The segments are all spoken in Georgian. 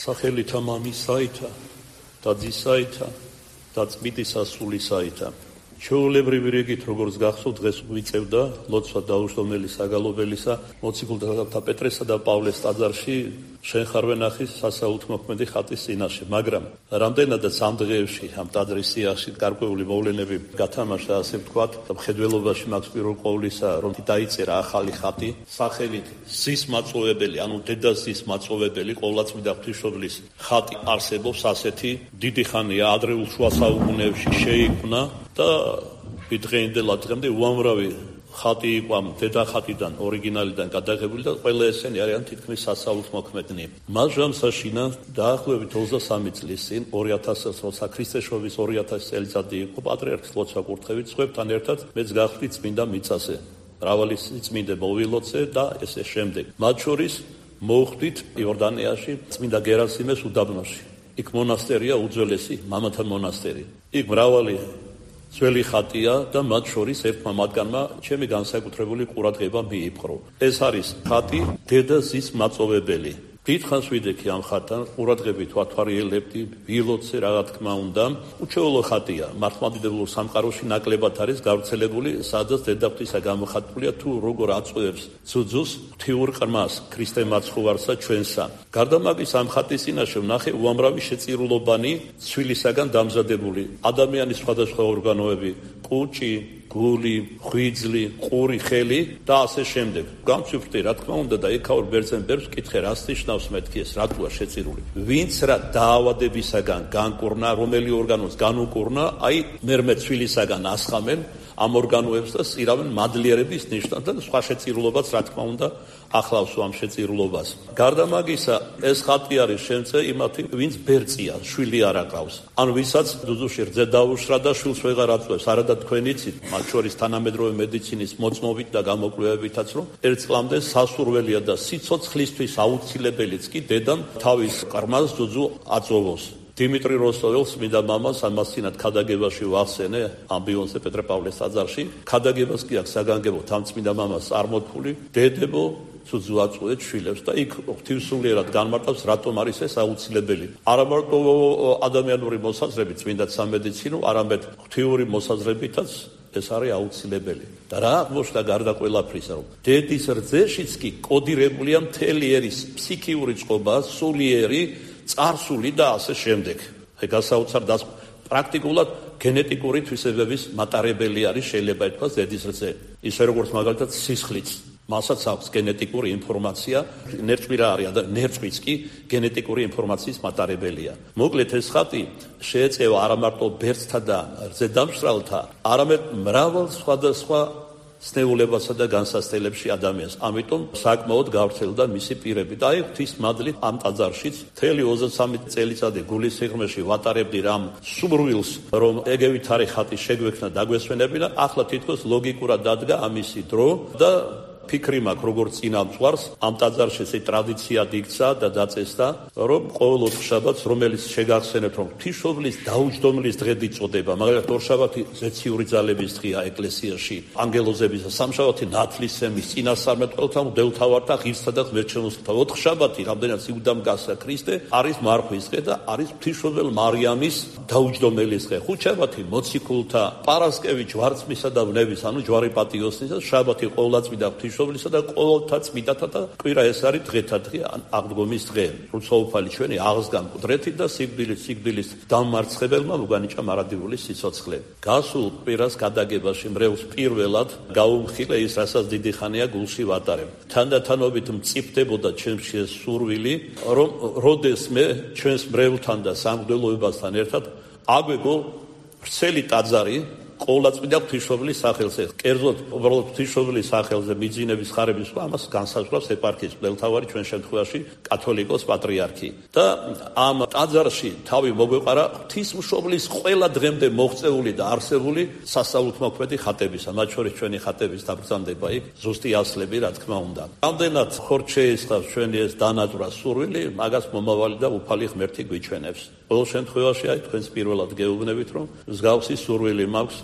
სახელითა მამისაითა და ძისაითა და წმინდისა სულისაითა. ჩვეულებრივი რიგით, როგორც გახსოვთ, დღეს ვიწევდა ლოცვა დაუჯდომელი საგალობელისა მოციქულთა პეტრესა და პავლეს ტაძარში შენ ხარ ვენახის სასაუთმოქმედი ხატის წინაშე, მაგრამ რამდენადაც ამ დღეებში ამ ტაძრის სიაში გარკვეული მოვლენები გათამაშა, ასე ვთქვათ, მხედველობაში მაქვს პირველ ყოვლისა, რომ დაიწერა ახალი ხატი სახელით ზის მაწოვებელი, ანუ დედას ზის მაწოვებელი, ყოვლადწმიდა ღვთისმშობლის ხატი არსებობს ასეთი დიდი ხანია, ადრეულ შუა საუკუნეებში შეიქმნა და დღეინდელად დღემდე უამრავი ხატი იყო ამ დედახატიდან, ორიგინალიდან გადაღებული და ყველა ესენი არიან თითქმის სასაუთმოქმედნი. მას ჟამსაშინა დაახლოებით 23 წლის წინ 2000 როცა ქრისტეშობის 2000 წელიწადი იყო პატრიარქის ლოცვა კურთხევით სხვებთან ერთად მეც გავხდი წმინდა მიწაზე. მრავალი წმინდა მოვილოცე და ესე შემდეგ. მათ შორის მოვხდით იორდანიაში წმინდა გერასიმეს უდაბნოში. იქ მონასტერია უძველესი მამათა მონასტერი. იქ მრავალი ძველი ხატია და მათ შორის ერთმა მათგანმა ჩემი განსაკუთრებული ყურადღება მიიპყრო. ეს არის ხატი დედა ზის მაწოვებელი. დიდხანს ვიდექი ამ ხატთან, ყურადღებით ვათვალიერებდი, ვილოცე რა თქმა უნდა. უჩვეულო ხატია, მართლმადიდებლურ სამყაროში ნაკლებად არის გავრცელებული, სადაც დედაღვთისა გამოხატულია თუ როგორ აწვევს ძუძუს ღვთიურ ყრმას, ქრისტე მაცხოვარსა ჩვენსა. გარდა მაგის ამ ხატის წინაშე ვნახე უამრავი შეწირულობანი ცვილისაგან დამზადებული ადამიანის სხვადასხვა ორგანოები, კუჭი, გული, ღვიძლი, ყური, ხელი და ასე შემდეგ. გამცვიფრდი რა თქმა უნდა და ეკაურ ბერძენ ბერს ვკითხე რას ნიშნავს მეთქი ეს რატოა შეწირული. ვინც რა დაავადებისაგან განკურნა, რომელი ორგანოს განუკურნა, აი მერმე ცვილისაგან ასხამენ ამ ორგანოებს და სწირავენ მადლიერების ნიშნად და სხვა შეწირულობაც რა თქმა უნდა ახლავს ამ შეწირულობას. გარდა მაგისა, ეს ხატი არის შემწე იმათი, ვინც ბერწია, შვილი არ აკრავს. ან ვისაც ძუძუში რძე დაუშრა და შვილს ვეღარ აწვევს, არადა თქვენ იცით, მათ შორის თანამედროვე მედიცინის მოწმობით და გამოკვლევებითაც, რომ ერთ წლამდე სასურველია და სიცოცხლისთვის აუცილებელიც კი დედამ თავის ყრმას ძუძუ აწოვოს. დიმიტრი როსტოველს წმინდა მამას ამასწინათ ქადაგებაში ვახსენე ამბიონზე პეტრე-პავლეს ტაძარში. ქადაგებას კი აქვს საგანგებოდ ამ წმინდა მამას წარმოთქმული დედებო ძუძუ აწვევთ შვილებს და იქ ღვთივსულიერად განმარტავს რატომ არის ეს აუცილებელი. არა მარტო ადამიანური მოსაზრებით წმინდა სამედიცინო, არამედ ღვთიური მოსაზრებითაც ეს არის აუცილებელი. და რა აღმოჩნდა გარდა ყველაფრისა, რომ დედის რძეშიც კი კოდირებულია მთელი ერის ფსიქიური წყობა, სულიერი, წარსული და ასე შემდეგ. გასაოცარ და პრაქტიკულად გენეტიკური თვისებების მატარებელი არის შეიძლება ითქვას დედის რძე. ისე როგორც მაგალითად სისხლიც. მასაც აქვს გენეტიკური ინფორმაცია, ნერწყვი არის და ნერწყვიც კი გენეტიკური ინფორმაციის მატარებელია. მოკლედ ეს ხატი შეეწევა არა მარტო ბერწთა და რძედამსრალთა, არამედ მრავალ სხვადასხვა სნეულებასა და განსასწელებში ადამიანს. ამიტომ საკმაოდ გავრცელდა მისი პირები. და აი ღვთის მადლით ამ ტაძარშიც მთელი 23 წელიწადი გულის სიღრმეში ვატარებდი რამ სურვილს, რომ ეგევითარი ხატი შეგვექნა დაგვესვენებინა. ახლა თითქოს ლოგიკურად დადგა ამისი დრო და ფიქრი მაქვს, როგორც წინამძღვარს, ამ ტაძარში ესე ტრადიციად იქცა და დაწესდა, რომ ყოველ ოთხშაბათს, რომელიც შეგახსენებთ, რომ ღვთისმშობლის დაუჯდომლის დღედ იწოდება, მაგალითად ორშაბათი ზეციური ძალების დღეა ეკლესიაში, ანგელოზების, სამშაბათი ნათლისმცემლის, წინასწარმეტყველთა, მღვდელთავართა, ღირსთა და ღმერთშემოსულთა. ოთხშაბათი, რამდენიც იუდამ გასა ქრისტე, არის მარხვის დღე და არის ღვთისმშობელ მარიამის დაუჯდომელის დღე. ხუთშაბათი მოციქულთა, პარასკევი ჯვარცმისა და ვნების, ანუ ჯვარი პატიოსნისა, შაბათი ყოვლადწმიდა ღვთისმშობლისა და ყოველთა წმინდათა და კვირა ეს არის დღეთა დღე, აღდგომის დღე. როცა უფალი ჩვენი აღსგან მკვდრეთით და სიკვდილის დამმარცხებელმა მოგანიჭა მარადიული სიცოცხლე. გასულ კვირას გადაგებაში მრევლს პირველად გაუმხილე ის, რასაც დიდი ხანია გულში ვატარებ. თანდათანობით მწიფდებოდა ჩემში ეს სურვილი, რომ როდეს მე ჩვენს მრევლთან და სამღვდელოებასთან ერთად აგვეგო ვრცელი ტაძარი ყოვლადწმიდა ღვთისმშობლის სახელზე. კერძოდ, უბრალოდ ღვთისმშობლის სახელზე მიძინების ხარების ამას განსაზღვრავს ეპარქიის მღვდელთავარი, ჩვენ შემთხვევაში კათოლიკოს პატრიარქი. და ამ ტაძარში თავი მოგვეყარა ღვთისმშობლის ყველა დღემდე მოღწეული და არსებული სასაუთმოქმედი ხატებისა, მათ შორის ჩვენი ხატების დაბრძანდება იქ, ზუსტი ასლები, რა თქმა უნდა. რამდენად ხორცს შეისხავს ჩვენი ეს დანაძვრა სურვილი, მაგას მომავალი და უფალი ღმერთი გვიჩვენებს. ყოველ შემთხვევაში აი თქვენს პირველად გეუბნებით, რომ მსგავსი სურვილი მაქვს,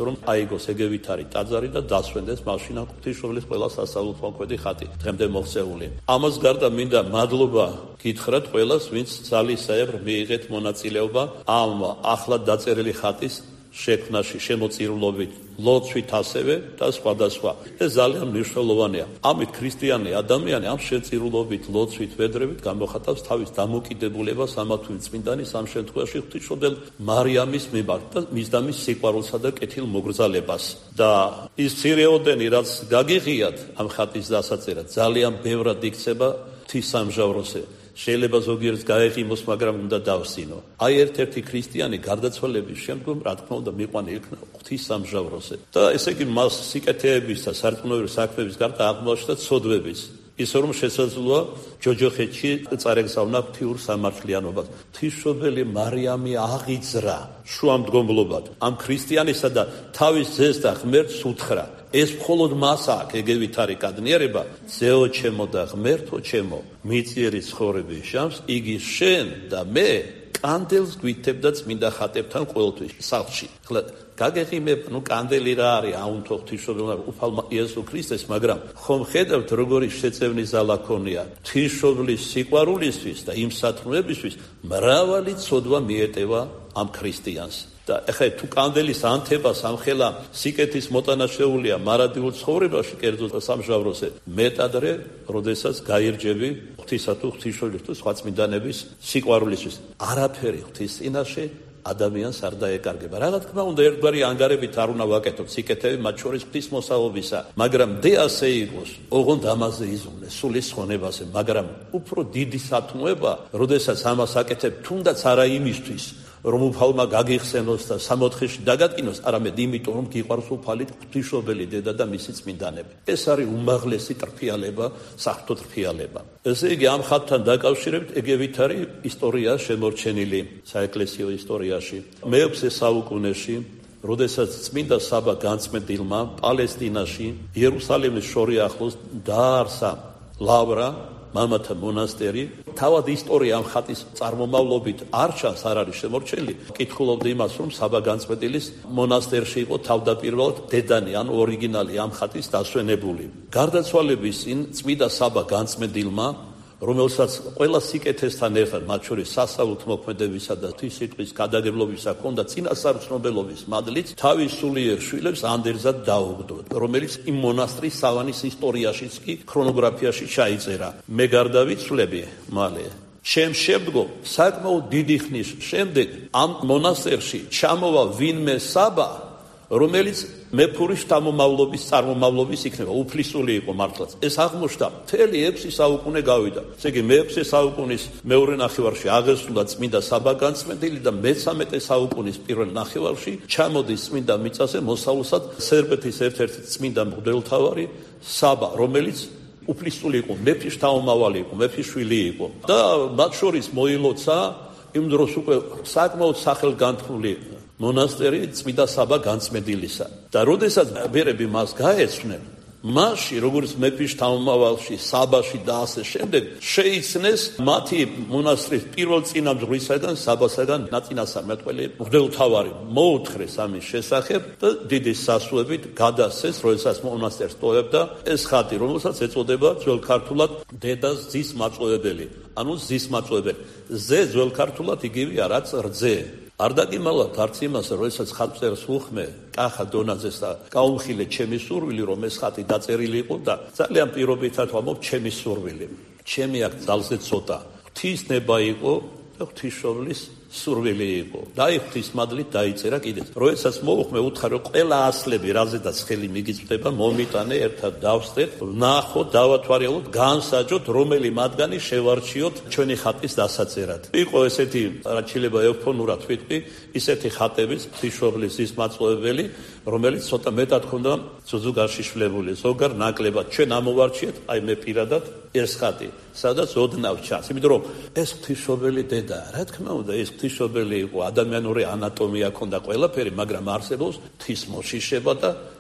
რომ აიგოს ეგევითარი ტაძარი და დასვენდეს მაშინ ღვთისმშობლის ყველა სასწაულთმოქმედი ხატი დღემდე მოღწეული. ამას გარდა მინდა მადლობა გითხრათ ყველას, ვინც ძალისებრ მიიღეთ მონაწილეობა ამ ახლად დაწერილი ხატის შექმნაში, შემოწირულობით, ლოცვით ასევე და სხვადასხვა. ეს ძალიან მნიშვნელოვანია. ამით ქრისტიანი ადამიანი ამ შეწირულობით, ლოცვით, ვედრებით გამოხატავს თავის დამოკიდებულებას ამა თუ იმ წმინდანის, ამ შემთხვევაში ღვთისმშობელ მარიამის მიმართ და მისდამის სიყვარულსა და კეთილმოგრძალებას. და ის მცირეოდენი, რაც გაგიღიათ ამ ხატის დასაწერად, ძალიან ბევრად იქცება ღვთისამჟავროზე. შეიძლება ზოგიერთს გაეღიმოს, მაგრამ უნდა დავსინო. აი ერთ-ერთი ქრისტიანი გარდაცვალების შემდგომ, რა თქმა უნდა, მიყვანილი იქნა ღვთისამჟავროზე. და ესე იგი მას სიკეთეების და სარწმუნოების საქმეების გარდა აღმოაჩნდა ცოდვებიც. ის რომ შესაძლოა ჯოჯოხეთში წარეგზავნა ღვთიურ სამართლიანობას. ღვთისმშობელი მარიამი აღიძრა შუამდგომლობად ამ ქრისტიანისა და თავის ძეს და ღმერთს უთხრა. ეს მხოლოდ მას აქვს ეგევითარი კადნიერება, ძეო ჩემო და ღმერთო ჩემო, მიწიერი ცხოვრების ჟამს იგი შენ და მე კანდელს გვითებდა წმინდა ხატებთან ყოველთვის სახლში. ხლა გაგეღიმებ, კანდელი რა არის, აუნთო ღვთისმშობელმა უფალმა იესო ქრისტეს, მაგრამ ხომ ხედავთ როგორი შეწევნის ზალა ქონია ღვთისმშობლის სიყვარულისთვის და იმ სათნოებისთვის მრავალი ცოდვა მიეტევა ამ ქრისტიანს. და ეხლა თუ კანდელის ანთებას ამხელა სიკეთის მოტანა შეუულია მარადიულ ცხოვრებაში, კერძოდ სამჟავროზე, მეტადრე, როდესაც გაირჯები ღვთისა თუ ღვთისმშობლის თუ სხვა წმინდანების სიყვარულისთვის. არაფერი ღვთის წინაშე ადამიანს არ დაეკარგება. რა თქმა უნდა, ერთგვარი ანგარებით არ უნდა ვაკეთოთ სიკეთები, მათ შორის ღვთისმოსაობისა, მაგრამ დე ასე იყოს, ოღონდ ამაზე იზრუნე, სულის ხონებაზე, მაგრამ უფრო დიდი სათნოება, როდესაც ამას აკეთებ, თუნდაც არა იმისთვის, რომ უფალმა გაგიხსენოს და სამოთხეში დაგატკინოს, არამედ იმიტომ, რომ გიყვარს უფალი ღვთისმშობელი დედა და მისი წმინდანები. ეს არის უმაღლესი ტრფიალება, საღვთო ტრფიალება. ესე იგი, ამ ხატთან დაკავშირებით ეგევითარი ისტორია შემორჩენილი საეკლესიო ისტორიაში. მე-6 საუკუნეში, როდესაც წმინდა საბა განწმენდილმა პალესტინაში, იერუსალიმის შორი ახლოს დაარსა ლავრა, მამათა მონასტერი. თავად ისტორია ამ ხატის წარმომავლობით არ ჩანს, არ არის შემორჩენილი. კითხულობდი იმას, რომ საბა განწმენდილის მონასტერში იყო თავდაპირველად დედანი, ან ორიგინალი ამ ხატის დასვენებული. გარდაცვალების წინ წმინდა საბა განწმენდილმა, რომელსაც ყველა სიკეთესთან ერთად, მათ შორის სასწაულთმოქმედებისა და ღვთისმშობლის გადაგებლობისა ჰქონდა წინასწარმცნობელობის მადლით, თავის სულიერ შვილებს ანდერძად დაუგდო, რომელიც იმ მონასტრის სავანის ისტორიაშიც კი ქრონოგრაფიაში ჩაიწერა. მე გარდავიცვლები მალე. ჩემ შემდგომ, საკმაოდ დიდი ხნის შემდეგ, ამ მონასტერში ჩამოვა ვინმე საბა, რომელიც მეფური შთამომავლობის წარმომავლობის იქნება, უფლისული იყო მართლაც. ეს აღმოჩნდა მთელი 6 საუკუნე გავიდა. ესე იგი, მე-6 საუკუნის მეორე ნახევარში აღესრულა წმინდა საბა განწმენდილი და მე-13 საუკუნის პირველ ნახევარში ჩამოდის წმინდა მიწაზე მოსავლსად სერბეთის ერთ-ერთი წმინდა მღვდელმთავარი საბა, რომელიც უფლისული იყო, მეფის შთამომავალი იყო, მეფის შვილი იყო. და მათ შორის მოილოცა იმ დროს უკვე საკმაოდ სახელგანთქმული მონასტერი წმინდა საბა განწმენდილისა. და როდესაც ბერები მას გაეცნენ, მასში, როგორც მეფის შთამომავალში, საბაში და ასე შემდეგ, შეიცნეს მათი მონასტრის პირველ წინამძღვრისაგან, საბასაგან ნაწინასამეტყველი მღვდელმთავარი მოუთხრეს ამის შესახებ და დიდი სასუებით გადასცეს, როდესაც მონასტერს ტოვებდა ეს ხატი, რომელსაც ეწოდება ძველ ქართულად დედას ძის მაწვევებელი, ანუ ზის მაწვევებელი. ზე ძველ ქართულად იგივე არაც რძე. არ დაგიმალავთ არც იმას, როდესაც ხატწერს ვუხმე კახა დონაძეს და გაუმხილე ჩემი სურვილი, რომ ეს ხატი დაწერილი იყო და ძალიან პირობითად ვამბობ ჩემი სურვილი. ჩემი აქ ძალზე ცოტა. ღვთის ნება იყო და ღვთისმშობლის სურვილი იყო. და აი ღვთის მადლით დაიწერა კიდეც. როდესაც მოვუხმე, უთხარ რომ ყველა ასლები, რაზედაც ხელი მიგიწვდება, მომიტანე ერთად დავსდეთ, ვნახოთ, დავათვალიეროთ, განსაჯოთ, რომელი მათგანი შევარჩიოთ ჩვენი ხატის დასაწერად. იყო ესეთი, რაც შეიძლება ევფონურად ვიტყვი, ისეთი ხატების ღვთისმშობლის ის მაწვევებელი, რომელიც ცოტა მეტად ჰქონდა ზუგარშიშვლებული, ზოგარ ნაკლებად. ჩვენ ამოვარჩიეთ, აი მე პირადად ეს ხატი, სადაც ოდნავ ჩანს. იმიტომ რომ ეს ღვთისმშობელი დედა, რა თქმა უნდა, ეს ღვთისმშობელი იყო, ადამიანური ანატომია ჰქონდა ყველაფერი, მაგრამ არსებობს ღვთის მოშიშება და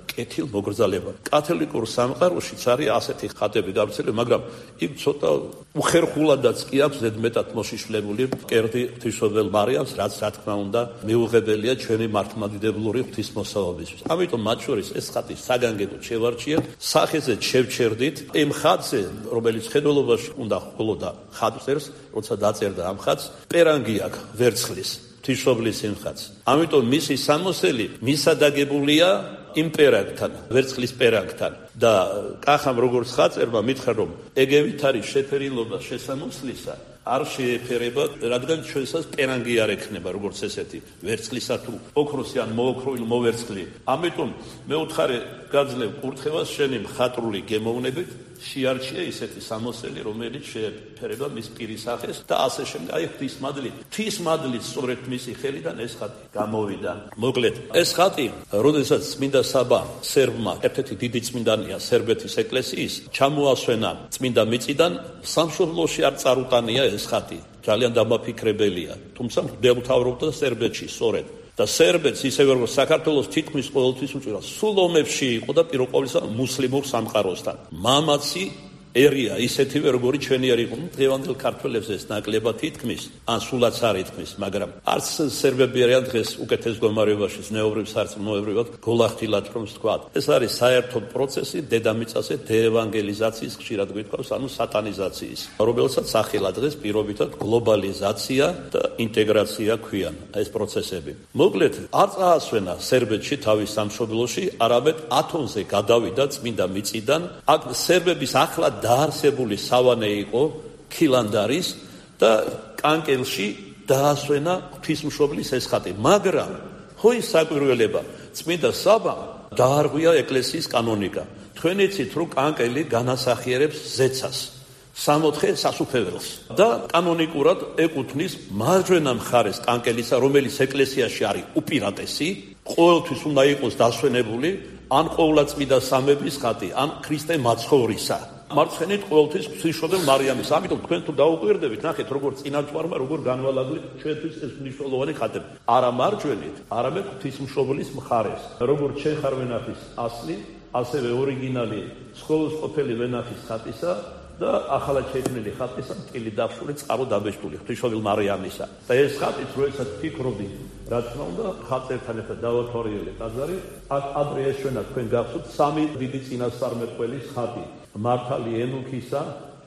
კეთილ მოგრძალებად. კათოლიკურ სამყაროშიც არის ასეთი ხატები გავრცელებული, მაგრამ იქ ცოტა უხერხულადაც კი აქვს ზედმეტად მოშიშვლებული მკერდი ღვთისმშობელ მარიამს, რაც რა თქმა უნდა მიუღებელია ჩვენი მართლმადიდებლური ღვთისმოსავებისთვის. ამიტომ მათ შორის ეს ხატი საგანგებოდ შევარჩიეთ, სახეზე შევჩერდით, იმ ხატზე, რომელიც ხედველობაში უნდა ჰქონოდა ხატწერს, როცა დაწერდა ამ ხატს, პერანგი აქვს ვერცხლის, ღვთისმშობლის სიმხატს. ამიტომ მისი სამოსელი მისადაგებულია იმ პერანგთან, ვერცხლის პერანგთან და კახამ როგორც ხაწერმა მითხრა, რომ ეგევით არის შეფერილობა შესამოსლისა, არ შეეფერება, რადგან ჩვენსაც პერანგი არ ექნება, როგორც ესეთი, ვერცხლისა თუ ოქროსი ან მოოქროილ მოვერცხლი. ამიტომ მე ვუთხარი გაძლევ კურთხევას შენი მხატვრული გემოვნებით, შეარჩია ისეთი სამოსელი, რომელიც შეეფერება მის პირის სახეს და ასე შემდეგ. აი ღვთისმადლით სწორედ მისი ხელიდან ეს ხატი გამოვიდა. მოკლედ, ეს ხატი, როდესაც წმინდა საბა სერბმა, ერთ-ერთი დიდი წმინდანია სერბეთის ეკლესიის, ჩამოასვენა წმინდა მიწიდან, სამშობლოში არ წარუტანია ეს ხატი. ძალიან დამაფიქრებელია. თუმცა მღვდელმთავრობდა სერბეთში სწორედ. და სერბეთს ისევე როგორც საქართველოს თითქმის ყოველთვის უჭირავს. სულ ომებში იყო და პირველ ყოვლისა მუსლიმურ სამყაროსთან. მამაცი ერია ისეთივე როგორი ჩვენი არ იყო. დღევანდელ ქართველებს ეს ნაკლებად ითქმის, ან სულაც არ ითქმის, მაგრამ არც სერბები არიან დღეს უკეთეს მდგომარეობაში, ზნეობრივ სარწმუნოებრივად გოლახდილად რომ ვთქვათ. ეს არის საერთო პროცესი დედამიწაზე დეევანგელიზაციის, ხშირად გვითხოვს, ანუ სატანიზაციის, რომელსაც სახელად დღეს პირობითად გლობალიზაცია და ინტეგრაცია ქვიან ეს პროცესები. მოკლედ, არ წაასვენა სერბეთში თავის სამშობლოში, არამედ ათონზე გადავიდა წმინდა მიწიდან. აქ სერბების ახლა დაარსებული სავანე იყო ქილანდარის და კანკელში დაასვენა ღვთისმშობლის ეს ხატი. მაგრამ ხო ის საკვირველება, წმინდა საბა დაარღვია ეკლესიის კანონიკა. თქვენ იცით, რომ კანკელი განასახიერებს ზეცას, 64 სასუფეველს და კანონიკურად ეკუთვნის მარჯვენა მხარეს კანკელისა, რომელიც ეკლესიაში არის უპირატესი, ყოველთვის უნდა იყოს დასვენებული ან ყოვლადწმიდა სამების ხატი, ან ქრისტე მაცხოვრისა. მარცხენით ყოველთვის ღვთისმშობელ მარიამის. ამიტომ თქვენ თუ დაუკვირდებით, ნახეთ როგორ წინამძღვარმა როგორ განვალაგდით ჩვენთვის ეს მნიშვნელოვანი ხატები. არა მარჯვენით, არამედ ღვთისმშობლის მხარეს. როგორც ჩვენ ხარ ვენახის ასლი, ასევე ორიგინალი სკოლის ყოფილი ვენახის ხატისა და ახალად შექმნილი ხატისა მტკილი დაფშული წყარო დაბეჭდული ღვთისმშობელ მარიამისა. და ეს ხატიც როდესაც ფიქრობდი, რა თქმა უნდა, ხატებთან ერთად დავათვალიერე ტაძარი, აქ ადრე ესვენა თქვენ გახსოვთ სამი დიდი წინასწარმეტყველის ხატი. მართალი ენუქისა,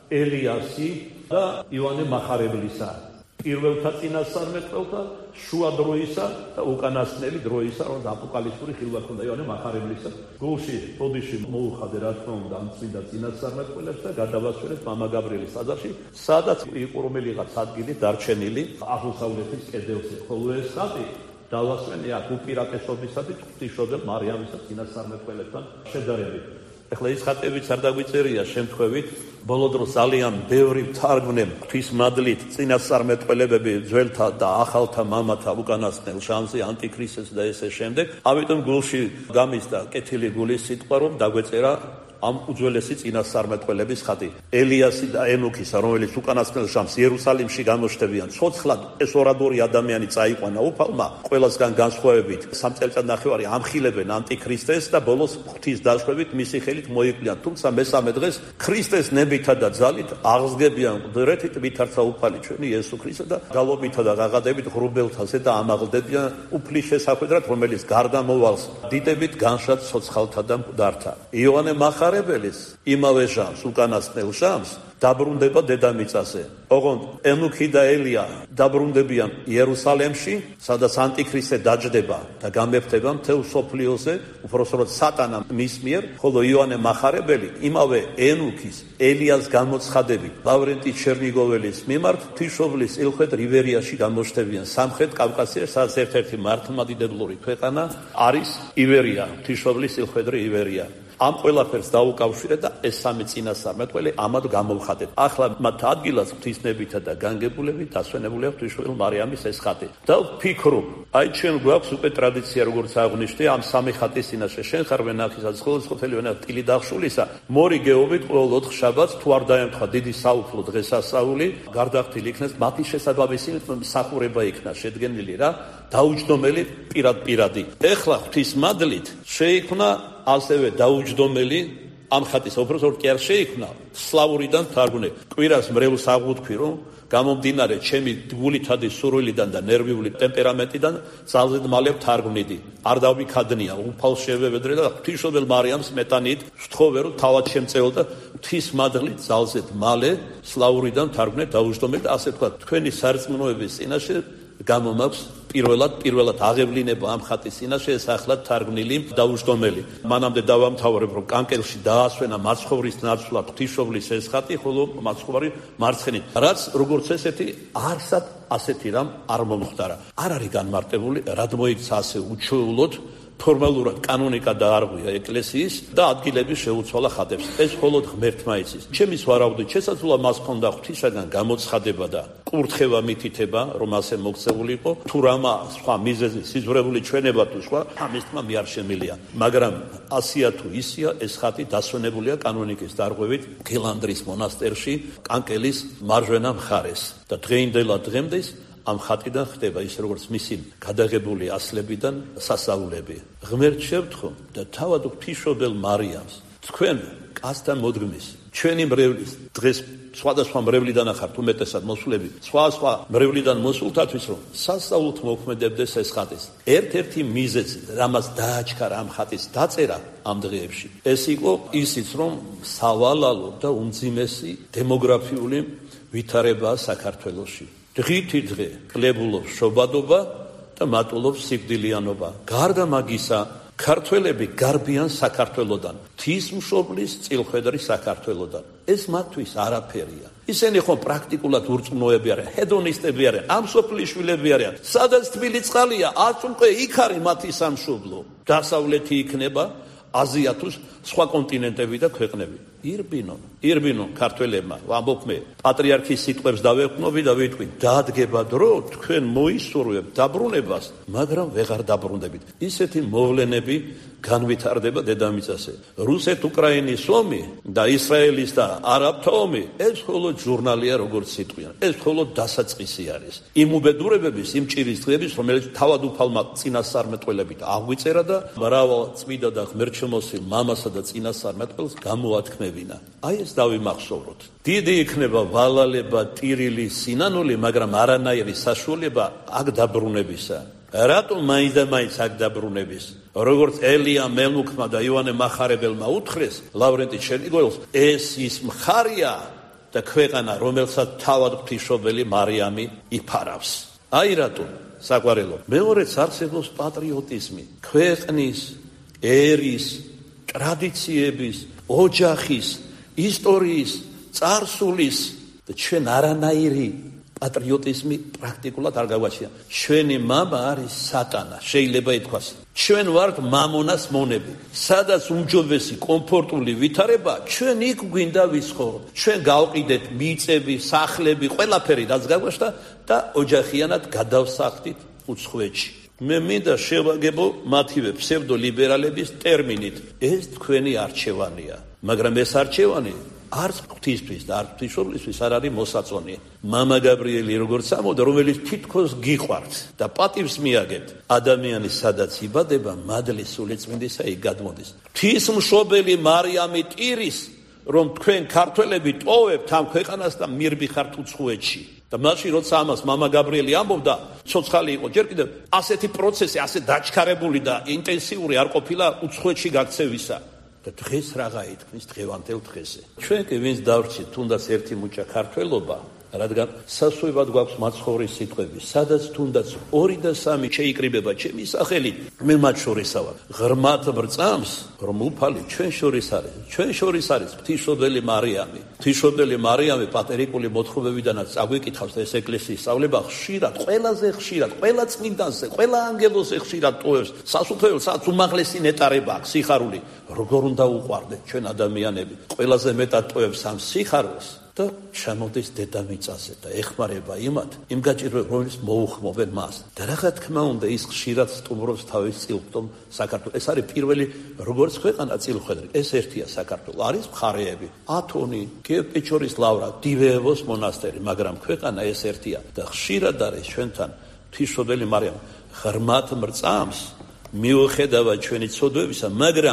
ელიასი და იოანე მახარებლისა. პირველთა წინასწარმეტყველთა, შუა დროისა და უკანასკნელი დროისა, რომ აპოკალიფსური ხილვა ქონდა იოანე მახარებლისა. გულში, ბოდიში მოუხადე რა თქმა უნდა ამ წმინდა წინასწარმეტყველებს და გადავასვენეთ მამა გაბრიელის ტაძარში, სადაც იყო რომელიღაც ადგილი დარჩენილი აღმოსავლეთის კედელზე. ხოლო ეს ხატი დავასვენე აქ უპირატესობისათვის ღვთისმშობელ მარიამისა წინასწარმეტყველებთან შედარებით. ეხლა ის ხატებიც არ დაგვიწერია შემთხვევით, ბოლო დროს ძალიან ბევრი თარგმნემ ღვთისმადლით წინასწარმეტყველებები ძველთა და ახალთა მამათა უკანასკნელ შამსი, ანტიქრისტეს და ესე შემდეგ. ამიტომ გულში გამისდა კეთილი გულის სიტყვა, რომ დაგვეწერა ამ უძველესი წინასწარმეტყველების ხატი. ელიასი და ენუქისა, რომელიც უკანასკნელ შამს იერუსალიმში გამოჩნდებიან. ცოცხლად ეს ორადორი ადამიანი წაიყვანა უფალმა, ყველასგან განსხვავებით 3 წელიწადნახევარი ამხილებენ ანტიქრისტეს და ბოლოს ღვთის დაშვებით მისი ხელით მოიკვლიαν. თუმცა მესამე დღეს ქრისტეს ნებითა და ძალით აღსგებიან მკვდრეთით ვითარცა უფალი ჩვენი იესო ქრისტე და გალობითა და ღაღადებით ღრუბელთაზე და ამაღლდებიან უფლის შესახვედრად, რომელიც გარდა მოვალს დიდებით განშად ცოცხალთა და მკვდართა. იოანე მახარებელის იმავე ჟამს, უკანასკნელ ჟამს დაბრუნდება დედამიწაზე. ოღონდ ენუქი და ელია დაბრუნდებიან იერუსალემში, სადაც ანტიქრისტე დაჯდება და გამეფდება მთელ მსოფლიოზე, უпростоროდ სატანამ მის მიერ, ხოლო იოანე მახარებელი იმავე ენუქის, ელიას გამოცხადებით, ლავრენტი ჩერნიგოველის მიმართ ღვთისმშობლის ილხვედ რივერიაში გამოჩნდებიან. სამხრეთ კავკასიაში, სადაც ერთ-ერთი მართლმადიდებლური ქვეყანა არის ივერია, ღვთისმშობლის ილხვედრი ივერია. ამ ყველაფერს დაუკავშირეთ და ეს სამი წინასწარმეტყველი ამად გამოვხატეთ. ახლა მათ ადგილას ღვთისნებითა და განგებულებით დასვენებულია ღვთისმშობელ მარიამის ეს ხატი. და ვფიქრობ, აი ჩვენ გვაქვს უკვე ტრადიცია, როგორც აღვნიშნე, ამ სამი ხატის წინაშე შენ ხარ ვენახისა, სკოლის ყოფილი ვენახი ტილი დახშულისა, მორიგეობით ყოველ 4 შაბათს თუ არ დაემთხვა დიდი საუფლო დღესასწაული, გარდახვდილი იქნეს მათი შესაბამისი მსახურება იქნა შედგენილი რა, დაუჯდომელი პირადი. ეხლა ღვთისმადლით შეიქმნა ასევე დაუჯდომელი ამ ხატის უბრალოდ კი არ შეიქმნა სლავურიდან თარგმნე. კვირას მრევლს აღვთქვი, რომ გამომდინარე ჩემი გულითადი სურვილიდან და ნერვიული ტემპერამენტიდან ძალზედ მალე თარგმნიდი. არ დავიქადნია უფალ შევევედრე და ღვთისმშობელ მარიამს მეტანით ვთხოვე, რომ თავად შემწეო და ღვთის მადლით ძალზედ მალე სლავურიდან თარგმნე დაუჯდომელი და ასე თქვა. თქვენი სარწმუნოების წინაშე გამოmaქვს პირველად აღევლინება ამ ხატის წინაშე ეს ახლად თარგმნილი დაუჯდომელი. მანამდე დავამთავრებ, რომ კანკელში დაასვენა მაცხოვრის ნაცვლად ღვთისმშობლის ეს ხატი, ხოლო მაცხოვარი მარცხენით. რაც როგორც ესეთი არსად ასეთი რამ არ მომხდარა. არ არის განმარტებული, რად მოიქცა ასე უჩვეულოდ ფორმალურად კანონიკა დაარღვია ეკლესიის და ადგილების შეუცვალა ხატებს. ეს მხოლოდ ღმერთმა იცის. ჩემის ვარაუდით შესაძლოა მას ჰქონდა ღვთისაგან გამოცხადება და კურთხევა მითითება, რომ ასე მოქცეული იყო. თუ რამა სხვა მიზეზი, სიზღვრებული ჩვენება თუ სხვა, ამის თმა მე არ შემილია. მაგრამ ასია თუ ისია, ეს ხატი დასვენებულია კანონიკის დარღვევით გელანდრის მონასტერში, კანკელის მარჯვენა მხარეს და დღეინდელად დღემდე ამ ხატიდან ხდება ის როგორც მისი გადაღებული ასლებიდან სასწაულები. ღმერთს შევთხო და თავად ღვთისმშობელ მარიამს თქვენ კაცთან მოდგმის ჩვენი მრევლის დღეს სხვადასხვა მრევლიდან ახართ უმეტესად მოსულები სხვა მრევლიდან მოსულთათვის რომ სასწაულთ მოქმედებდეს ეს ხატის. ერთ-ერთი მიზეზი რამაც დააჩქარა ამ ხატის დაწერა ამ დღეებში ეს იყო ისიც რომ სავალალო და უმძიმესი დემოგრაფიული ვითარებაა საქართველოში. დღითი დღე კლებულობს შობადობა და მატულობს სიკვდილიანობა. გარდა მაგისა, ქართველები გარბიან საქართველოდან, ღვთისმშობლის წილხვედრი საქართველოდან. ეს მათთვის არაფერია. ისინი ხომ პრაქტიკულად ურწმუნოები არიან, ჰედონისტები არიან, ამ სოფლიშვილები არიან. სადაც თბილი წყალია, აწუნყე იქ არის მათი სამშობლო. დასავლეთი იქნება აზია თუ სხვა კონტინენტები და ქვეყნები. ირბინონ ქართველებმა ვამბობ მე პატრიარქის სიტყვებს დავეყნობი და ვიტყვი დადგება დრო თქვენ მოისურვებთ დაბრუნებას მაგრამ ვეღარ დაბრუნდებით. ისეთი მოვლენები განვითარდება დედამიწაზე. რუსეთ-უკრაინის ომი და ისრაელის და არაბთა ომი ეს მხოლოდ ჟურნალია როგორც სიტყვია. ეს მხოლოდ დასაწყისი არის. იმ უბედურებების, იმ ჭირის დღეების, რომელიც თავად უფალმა წინასწარმეტყველებით აღვიწერა და მრავალ წმინდა და ღმერთშემოსილ მამასა და წინასწარმეტყველს გამოათქმევინა. აი ეს დავიმახსოვროთ. დიდი იქნება ვალალება, ტირილი, სინანული, მაგრამ არანაირი საშუალება აქ დაბრუნებისა. რატომ მაინც და მაინც აქ დაბრუნების? როგორც ელია მელუქმა და იოანე მახარებელმა უთხრეს ლავრენტი ჩერნიგოველს, ეს ის მხარია და ქვეყანა, რომელსაც თავად ღვთისმშობელი მარიამი იფარავს. აი რატომ საყვარელო. მეორეც არსებობს პატრიოტიზმი, ქვეყნის, ერის, ტრადიციების, ოჯახის, ისტორიის, წარსულის და ჩვენ არანაირი პატრიოტიზმი პრაქტიკულად არ გავაჩნია. ჩვენი მამა არის სატანა, შეიძლება ითქვას. ჩვენ ვართ მამონას მონები. სადაც უმჯობესი, კომფორტული ვითარება, ჩვენ იქ გვინდა ვიცხოვროთ. ჩვენ გავყიდეთ მიწები, სახლები, ყველაფერი რაც გაგვაჩნდა და ოჯახიანად გადავსახლდით უცხოეთში. მე მინდა შევაგებო მათივე ფსევდოლიბერალების ტერმინით. ეს თქვენი არჩევანია, მაგრამ ეს არჩევანი არც ღვთისთვის და არც ღვთისმშობლისთვის არ არის მოსაწონი. მამა გაბრიელი როგორც ამოდა, რომელიც თითქოს გიყვართ და პატივს მიაგებთ, ადამიანი სადაც იბადება, მადლის სულიწმინდისა იქ გადმოდის. ღვთისმშობელი მარიამი ტირის, რომ თქვენ ქართველები ტოვებთ ამ ქვეყანას და მირბი ხართ უცხოეთში. და მაშინ როცა ამას მამა გაბრიელი ამბობდა, ცოცხალი იყო, ჯერ კიდევ ასეთი პროცესი, ასე დაჩქარებული და ინტენსიური არ ყოფილა უცხოეთში გაქცევისა. და დღეს რაღა ითქმის დღევანდელ დღეზე. ჩვენ კი ვინც დავრჩით თუნდაც ერთი მუჭა ქართველობა, რადგან სასუებად გვაქვს მაცხოვრის სიტყვები, სადაც თუნდაც 2 და 3 შეიკრიბება ჩემი სახელით, მე მათ შორისა ვარ. ღრმად ბრწამს, რომ უფალი ჩვენ შორის არის. ჩვენ შორის არის ღვთისმშობელი მარიამი. ღვთისმშობელი მარიამი პატერიკული მოთხრობებიდანაც წაგვიკითხავს ეს ეკლესიის სწავლება ხშირად, ყველაზე ხშირად, ყველა წმინდანზე, ყველა ანგელოზზე ხშირად ტოვებს. სასუფეველს სადაც უმაღლესი ნეტარება აქვს, სიხარული. როგორ უნდა უყვარდეთ ჩვენ ადამიანები? ყველაზე მეტად ტოვებს ამ სიხარულს. და ჩამოდის დედამიწაზე და ეხმარება იმ გაჭირვებას, რომელიც მოუხმობენ მას. და რა თქმა უნდა, ის ხშირად სტუმრობს თავის წილხვდომ საქართველოს. ეს არის პირველი როგორც ქვეყანა წილხვედრი. ეს ერთია საქართველო. არის მხარეები, ათონი, კიევ-პეჩორის ლავრა, დივეევოს მონასტერი, მაგრამ ქვეყანა ეს ერთია და ხშირად არის ჩვენთან ღვთისმშობელი მარიამი. ღრმად მრწამს მიუხედავად ჩვენი ცოდვებისა, მაგრამ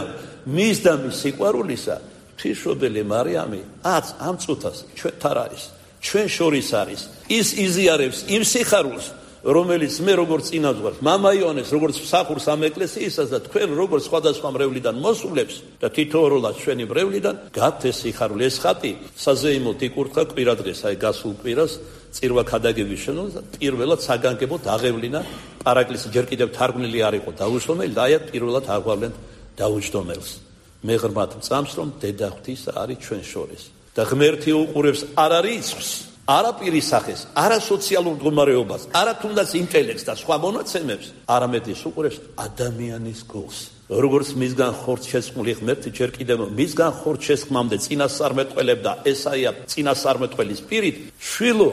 მის და მის სიყვარულისა ღვთისმშობელი მარიამი ამ წუთას ჩვენთან არის, ჩვენ შორის არის. ის იზიარებს იმ სიხარულს, რომელიც მე როგორც წინაზღვარს, მამა იონეს როგორც მსახურს ამ ეკლესიისას და თქვენ როგორც სხვადასხვა მრევლიდან მოსულებს და თითოეულად ჩვენი მრევლიდან გაქვთ ეს სიხარული. ეს ხატი საზეიმოდ იკურთხა კვირადღეს, აი გასულ კვირას წირვა ქადაგების შემდგომ პირველად საგანგებოდ აღევლინა პარაკლისი, ჯერ კიდევ თარგმნილი არ იყო დაუჯდომელი და აი პირველად აღვავლენ დაუჯდომელს. მე ღრმად მწამს, რომ დედა ღვთისა არის ჩვენ შორის და ღმერთი უყურებს არა რიცხვს, არა პირის სახეს, არა სოციალურ მდგომარეობას, არა თუნდაც ინტელექტს და სხვა მონაცემებს, არამედ ის უყურებს ადამიანის გულს. როგორც მისგან ხორცშესხმული ღმერთი ჯერ კიდევ მისგან ხორცშესხმამდე წინასწარმეტყველებდა ესაია წინასწარმეტყველის პირით, შვილო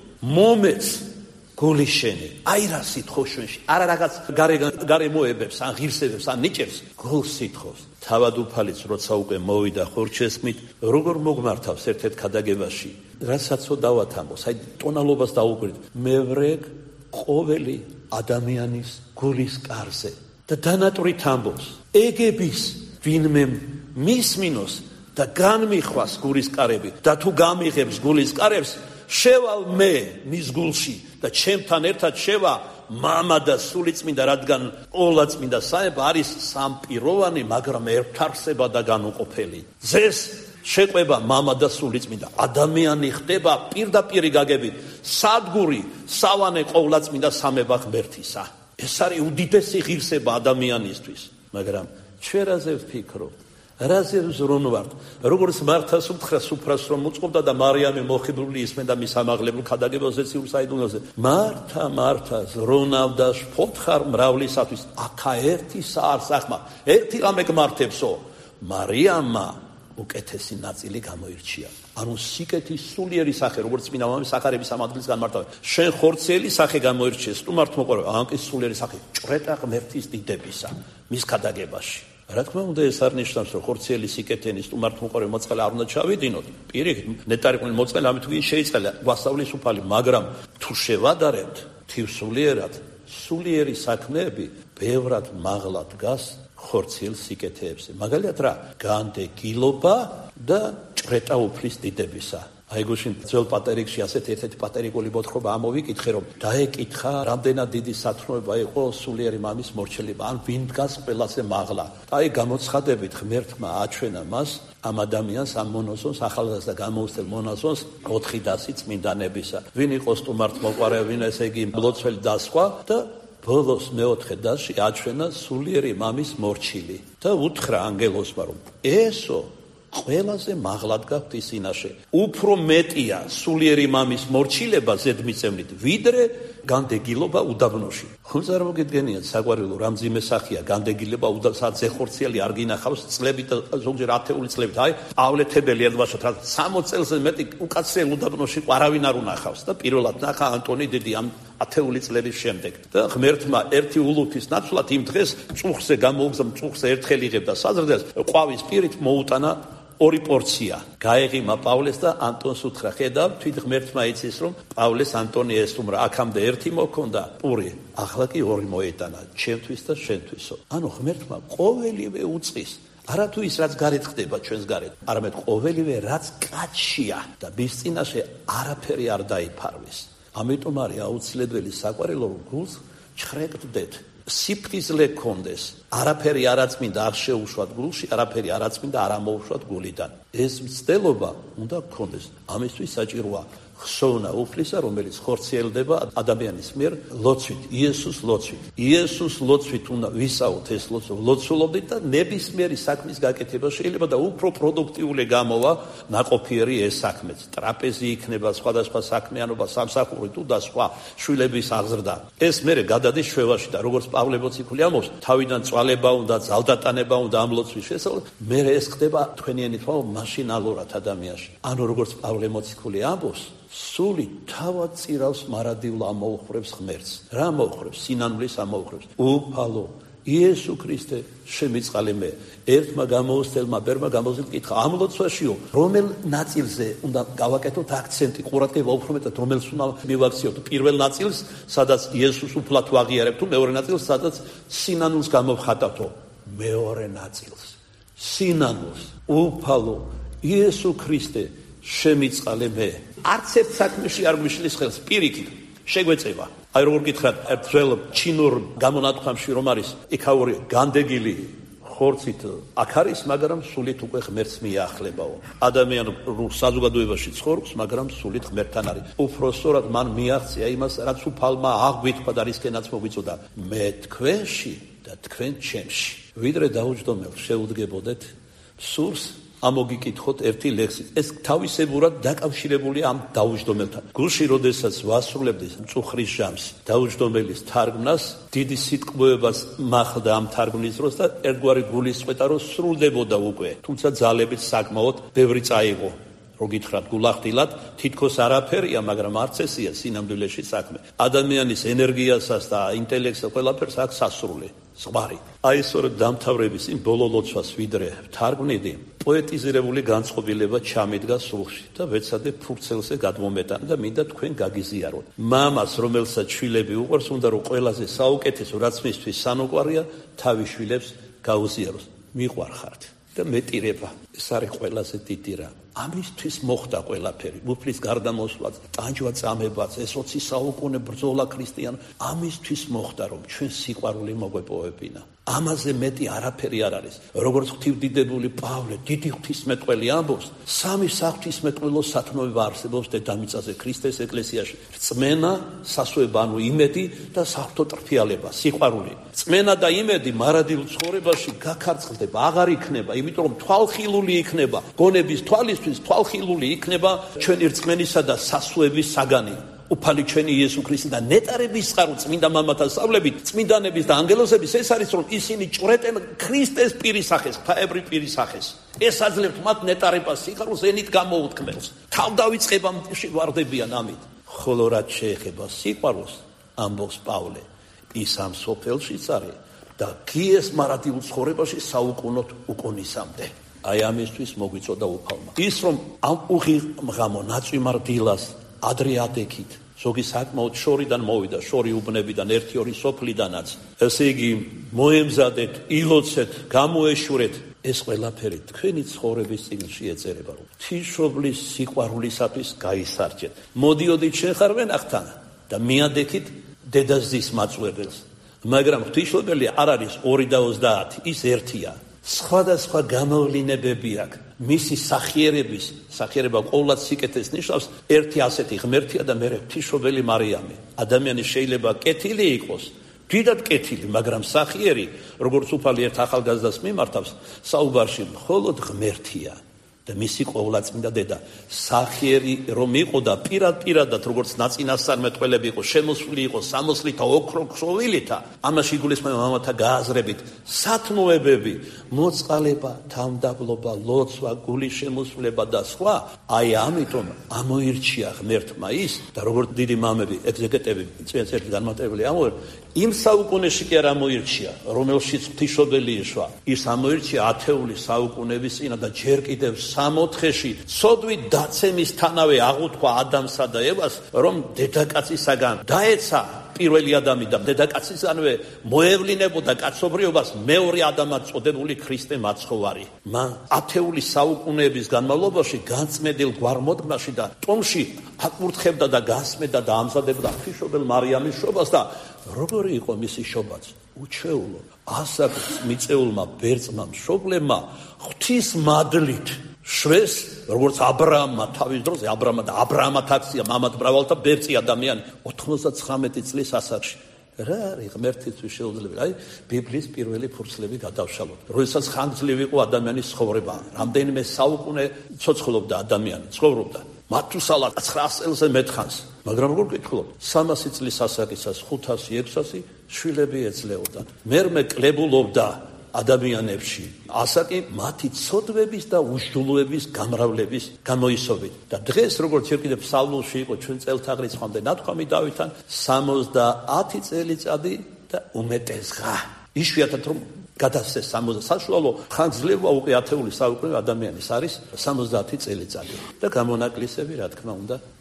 მომეც გული შენი, აი რა სიტყვის შენში, არა რაღაც გარემოებებს, ან ღირსებებს, ან ნიჭებს, გულს სიტყვის. თავად უფალიც როცა უკვე მოვიდა ხორცშესხმით, როგორ მოგმართავს ერთ-ერთ ქადაგებაში, რასაც დავათამბოს, აი ტონალობას დაუკვირდით, მე ვრეკ ყოველი ადამიანის გულის კარზე და დანატვრით ამბობს, ეგების ვინმე მისმინოს და განმიხვას გულის კარები და თუ გამიღებს გულის კარებს, შევალ მე მის გულში და ჩემთან ერთად შევა მამა და სულიწმინდა, რადგან ყოვლადწმინდა საება არის სამპიროვანი, მაგრამ ერთარსება და განუყოფელი. ძეს შეყვება მამა და სულიწმინდა, ადამიანი ხდება პირდაპირი გაგებით, სადგური, სავანე ყოვლადწმინდა სამება ღმერთისა. ეს არის უდიდესი ღირსება ადამიანისთვის, მაგრამ ჩვენ რაზე ვფიქრობთ? რაზე ვზრუნვართ? როგორც მართას უთხრას უფრას რომ უწყობდა და მარიამი მოხიბლული ისმენდა მის ამაღლებულ ქადაგებაზე ციურ საიდუმლოზე. მართა, მართა, ზრუნავ და შფოთხარ მრავლისათვის. აქა ერთი საარსახმა, ერთი რამე გმართებსო. მარიამმა უკეთესი ნაწილი გამოირჩია. ანუ სიკეთის სულიერი სახე, როგორც წმინდა მამის სახარების ამ ადგილს განმარტავენ. შენ ხორციელი სახე გამოირჩიეს, სტუმართ მოყოლება, ამ კი სულიერი სახე, ჭრეტა ღმერთის დიდებისა, მის ქადაგებაში. რა თქმა უნდა, ეს არ ნიშნავს, რომ ხორციელი სიკეთენი სტუმართ მოყოლება მოწყალე არ უნდა ჩავიდინოთ. პირიქით, ნეტარიყვი მოწყალე ამით ვინ შეიწყალა, გვასწავლის უფალი, მაგრამ თუ შევადარებთ თივსულიერად, სულიერი საქმეები ბევრად მაღლა დგას ხორციელ სიკეთეებზე. მაგალითად რა? განდეგილობა და ჭრეტა უფლის დიდებისა. აი გუშინ ძველ პატერიკში ასეთ ერთ-ერთი პატერიკული მოთხრობა ამოვიკითხე, რომ დაეკითხა, რამდენად დიდი სათნოება იყო სულიერი მამის მორჩილება, ან ვინ დგას ყველაზე მაღლა. აი გამოცხადებით ღმერთმა აჩვენა მას, ამ ადამიანს, ამ მონაზონს, ახალგაზრდა გამოუცდელ მონაზონს 400 წმინდანებისა. ვინ იყო სტუმართ მოყვარე, ვინ ესე იგი მლოცველი და სხვა და ბოლოს მეოთხე დასში აჩვენა სულიერი მამის მორჩილი და უთხრა ანგელოსმა, რომ ესო ყველაზე მაღლა დგა ღვთისწინაშე. უფრო მეტია სულიერი მამის მორჩილება ზედმიწევნით, ვიდრე განდეგილობა უდაბნოში. ხომ წარმოგიდგენიათ, საყვარელო რამძიმე სახია განდეგილება უდაბნოში, ზეხორციელი არ გინახავს წლებით, ზოგჯერ 10 წლებით. აი, პავლეთებელი ერთბაშოთ, რა 60 წელზე მეტი უკაცრიელ უდაბნოში არავინ არ უნახავს და პირველად ნახა ანტონი დიდი ამ 10 წლების შემდეგ. და ღმერთმა ერთი ულუფის ნაცვლად იმ დღეს წუხზე გამოუგზა, წუხზე ერთხელ იღებდა საზრდელს, ყვავის პირით მოუტანა 2 პორცია. გაეღიმა პავლეს და ანტონს უთხრა, ხედავ, თვით ღმერთმა იცის, რომ პავლეს ანტონი ესტუმრა, აქამდე ერთი მოქონდა პური, ახლა კი 2 მოეტანა, ჩემთვის და შენთვისო. ანუ ღმერთმა ყოველივე უწყის, არა თუ ის რაც გარეთ ხდება ჩვენს გარეთ, არამედ ყოველივე რაც კაცშია და მის წინაშე არაფერი არ დაიფარვის. ამიტომ არის აუცილებელი საყვარელო, რომ გულს ჩხრეკდეთ, სიფხიზლე გქონდეს, არაფერი არაწმინდა არ შეუშვათ გულში, არაფერი არაწმინდა არ ამოუშვათ გულიდან. ეს მცდელობა უნდა გქონდეს. ამისთვის საჭიროა ხსოვნა უფლისა, რომელიც ხორციელდება ადამიანის მიერ ლოცვით, იესოს ლოცვით. იესოს ლოცვით უნდა ვისაუთ ეს ლოცულობდით და ნებისმიერი საქმის გაკეთება შეიძლება და უფრო პროდუქტიული გამოვა ნაყოფიერი ეს საქმეც. ტრაპეზი იქნება, სხვადასხვა საქმიანობა, სამსახური თუ და სხვა შვილების აღზრდა. ეს მერე გადადის ჩვევაში და როგორც პავლე მოციქული ამბობს, თავიდან წვალება უნდა, ძალდატანება უნდა ამ ლოცვის შესაძლებლად, მერე ეს ხდება თქვენიანი თვალ მაშინალურად ადამიანში. ანუ როგორც პავლე მოციქული ამბობს, სული თავად წირავს მარადილ ამოუხრებს ღმერთს. რა ამოუხრებს? სინანულის ამოუხრებს. უფალო, იესო ქრისტე, შემიწყალე მე. ერთმა გამოუცდელმა ბერმა გამოუცდელ კითხა, ამ ლოცვაშიო, რომელ ნაწილზე უნდა გავაკეთოთ აქცენტი, ყურადღება უფრო მეტად რომელს უნდა მივაქციოთ? პირველ ნაწილს, სადაც იესოს უფლად ვაღიარებთ, თუ მეორე ნაწილს, სადაც სინანულს გამოვხატავთო? მეორე ნაწილს. სინანულს, უფალო იესო ქრისტე შემიწყალე მე. არც ერთ საქმეში არ გვიშლის ხელს, პირიქით შეგვეწევა. აი როგორ გითხრათ, ერთ ძველ ჩინურ გამონათქვამში რომ არის იქაური განდეგილი ხორცით აქ არის, მაგრამ სულით უკვე ღმერთს მიაახლებაო. ადამიანი საზოგადოებაში ცხოვრობს, მაგრამ სულით ღმერთთან არის. უფრო სწორად მან მიაღწია იმას, რაც უფალმა აღვიქვა და რისკენაც მოგვიწოდა. მე თქვენში და თქვენ ჩემში. ვიდრე დაუჯდომელს შეუდგებოდეთ სურს ამოგიკითხოთ ერთი ლექსი. ეს თავისებურად დაკავშირებულია ამ დაუჯდომელთან. გულში როდესაც ვასრულებდი მწუხრის ჟამს, დაუჯდომელის თარგმნას, დიდი სიტყვებებას მახლდა ამ თარგმნის დროს და ერთგვარი გულისწყეთა რომ სრულდებოდა უკვე. თუმცა ძალებით საკმაოდ ბევრი წაიღო. რო გითხრათ გულახდილად, თითქოს არაფერია, მაგრამ არც ესია სინამდვილეში საქმე. ადამიანის ენერგიასაც და ინტელექტს ყველაფერს აქვს სასრული. ზღვარი. აი სწორედ დამთავრების იმ ბოლო ლოცვას ვიდრე თარგმნიდი, პოეტიზირებული განწყობილება ჩამიდგა სულში და ვეცადე ფურცელზე გადმომეტან და მინდა თქვენ გაგიზიაროთ. მამას, რომელსაც შვილები უყვარს, უნდა რომ ყველაზე საუკეთესო, რაც მისთვის სანუყვარია, თავის შვილებს გაუზიაროს. მიყვარხართ და მეტირება. ეს არის ყველაზე დიდი რა. ამისთვის მოხდა ყველაფერი, მუფლის გარდამოსვლაც, ტანჯვა წამებაც, ეს 20 საუკუნე ბრძოლა ქრისტიან, ამისთვის მოხდა რომ ჩვენ სიყვარული მოგვეპოვებინა. ამაზე მეტი არაფერი არ არის. როგორც ღვთისმდიდებული პავლე, დიდი ღვთისმეტყველი ამბობს, სამი საღვთისმეტყველო სათნოება არსებობს დედამიწაზე ქრისტეს ეკლესიაში. რწმენა, სასუება, ანუ იმედი და საღვთო ტრფიალება, სიყვარული. რწმენა და იმედი მარადილ ცხოვრებაში გაქარწყლდება, აღარ იქნება, იმიტომ რომ თვალხილული იქნება, გონების თვალისთვის თვალხილული იქნება ჩვენი რწმენისა და სასუების საგანი. უფალი ჩვენი იესო ქრისტე და ნეტარების წყარო წმინდა მამათა სწავლებით, წმინდანების და ანგელოზების ეს არის რომ ისინი ჭვრეტენ ქრისტეს პირისახეს, ღვთაებრივ პირისახეს. ეს აძლევთ მათ ნეტარებას სიხარულს ენით გამოუთქმელს. თავდავიწყებამდე ვარდებიან ამით. ხოლო რაც შეეხება სიყვარულს, ამბობს პავლე, ის ამ სოფელშიც არის და გიეს მარადილ ცხოვრებაში საუკუნოდ უკუნისამდე. აი ამისთვის მოგვიწოდა უფალმა. ის რომ ამ უღირმღამო ნაწვიმარ დილას ადრეადექით, ზოგი საკმაოდ შორიდან მოვიდა, შორი უბნებიდან, 1-2 სოფლიდანაც. ესე იგი, მოემზადეთ, ილოცეთ, გამოეშურეთ. ეს ყველაფერი თქვენი ცხოვრების წინში ეწერება, რომ ღვთისმშობლის სიყვარულისათვის გაისარჯეთ. მოდიოდით ჩვენ ხარ ვენახთან და მიადექით დედაზის მაწვერელს. მაგრამ ღვთისმშობელი არ არის 2 და 30, ის ერთია. სხვადასხვა გამოვლინებები აქვს. მისი სახიერება ყოვლად სიკეთეს ნიშნავს, ერთი ასეთი ღმერთია და მეორე ღვთისმშობელი მარიამი. ადამიანი შეიძლება კეთილი იყოს, დიდად კეთილი, მაგრამ სახიერი, როგორც უფალი ერთ ახალგაზრდას მიმართავს, საუბარში მხოლოდ ღმერთია და მისი ყოვლადწმინდა დედა. სახიერი რომ იყო და პირადად როგორც ნაწინასწარმეტყველები იყო, შემოსული იყო სამოსლითა ოქროქსოვილითა, ამაში იგულისხმება მამათა გააზრებით, სათნოებები, მოწყალება, თავმდაბლობა, ლოცვა, გულის შემოსვლება და სხვა. აი ამიტომ ამოირჩია ღმერთმა ის და როგორც დიდი მამები, ეგზეგეტები, წინასწარი განმარტებელი ამოვერ, იმ საუკუნეში კი არ ამოირჩია, რომელშიც ღვთისმშობელი იშვა. ის ამოირჩია ათეული საუკუნეების წინა და ჯერ კიდევ 60-ში ცოდვით დაცემისთანავე აღუთქვა ადამსა და ევას, რომ დედაკაცისაგან დაეცა პირველი ადამი და დედაკაცისგანვე მოევლინებოდა კაცობრიობას მეორე ადამად წოდებული ქრისტე მაცხოვარი. მან ათეული საუკუნეების განმავლობაში განწმენდილ გვარმოდგმაში და ტომში აკურთხებდა და გასმენდა და ამზადებდა ღვთისმშობელ მარიამის შობას და როგორი იყო მისი შობაც? უჩვეულო, ასაკ მიწეულმა ბერწმა მშობლებმა ღვთის მადლით შვეს, როგორც აბრაამმა თავის დროზე, აბრაამა და აბრაამად აქცია მამად მრავალთა ბერწი ადამიანი 99 წლის ასაკში. რა არის ღმერთისთვის შეუძლებელი? აი ბიბლიის პირველი ფურცლები გადავშალოთ. როდესაც ხანგრძლივი იყო ადამიანის ცხოვრება, რამდენიმე საუკუნე ცოცხლობდა ადამიანი, ცხოვრობდა. მათუსალა 900 წელზე მეტხანს. მაგრამ როგორ გითხულობ? 300 წლის ასაკისას 500-600 შვილები ეძლეოდა. მერმე კლებულობდა ადამიანებში ასაკი მათი ცოდვების და უშჯულოების გამრავლების გამოისობით. და დღეს როგორც ჯერ კიდევ ფსალმულში იყო ჩვენ წელთაღრიცხვამდე ნათქვამი დავითთან 70 წელიწადი და უმეტესღა. იშვიათად რომ გადასცეს 60 საშუალო ხანგრძლივობა უკვე ათეული საუკუნე ადამიანის არის 70 წელიწადი და გამონაკლისები რა თქმა უნდა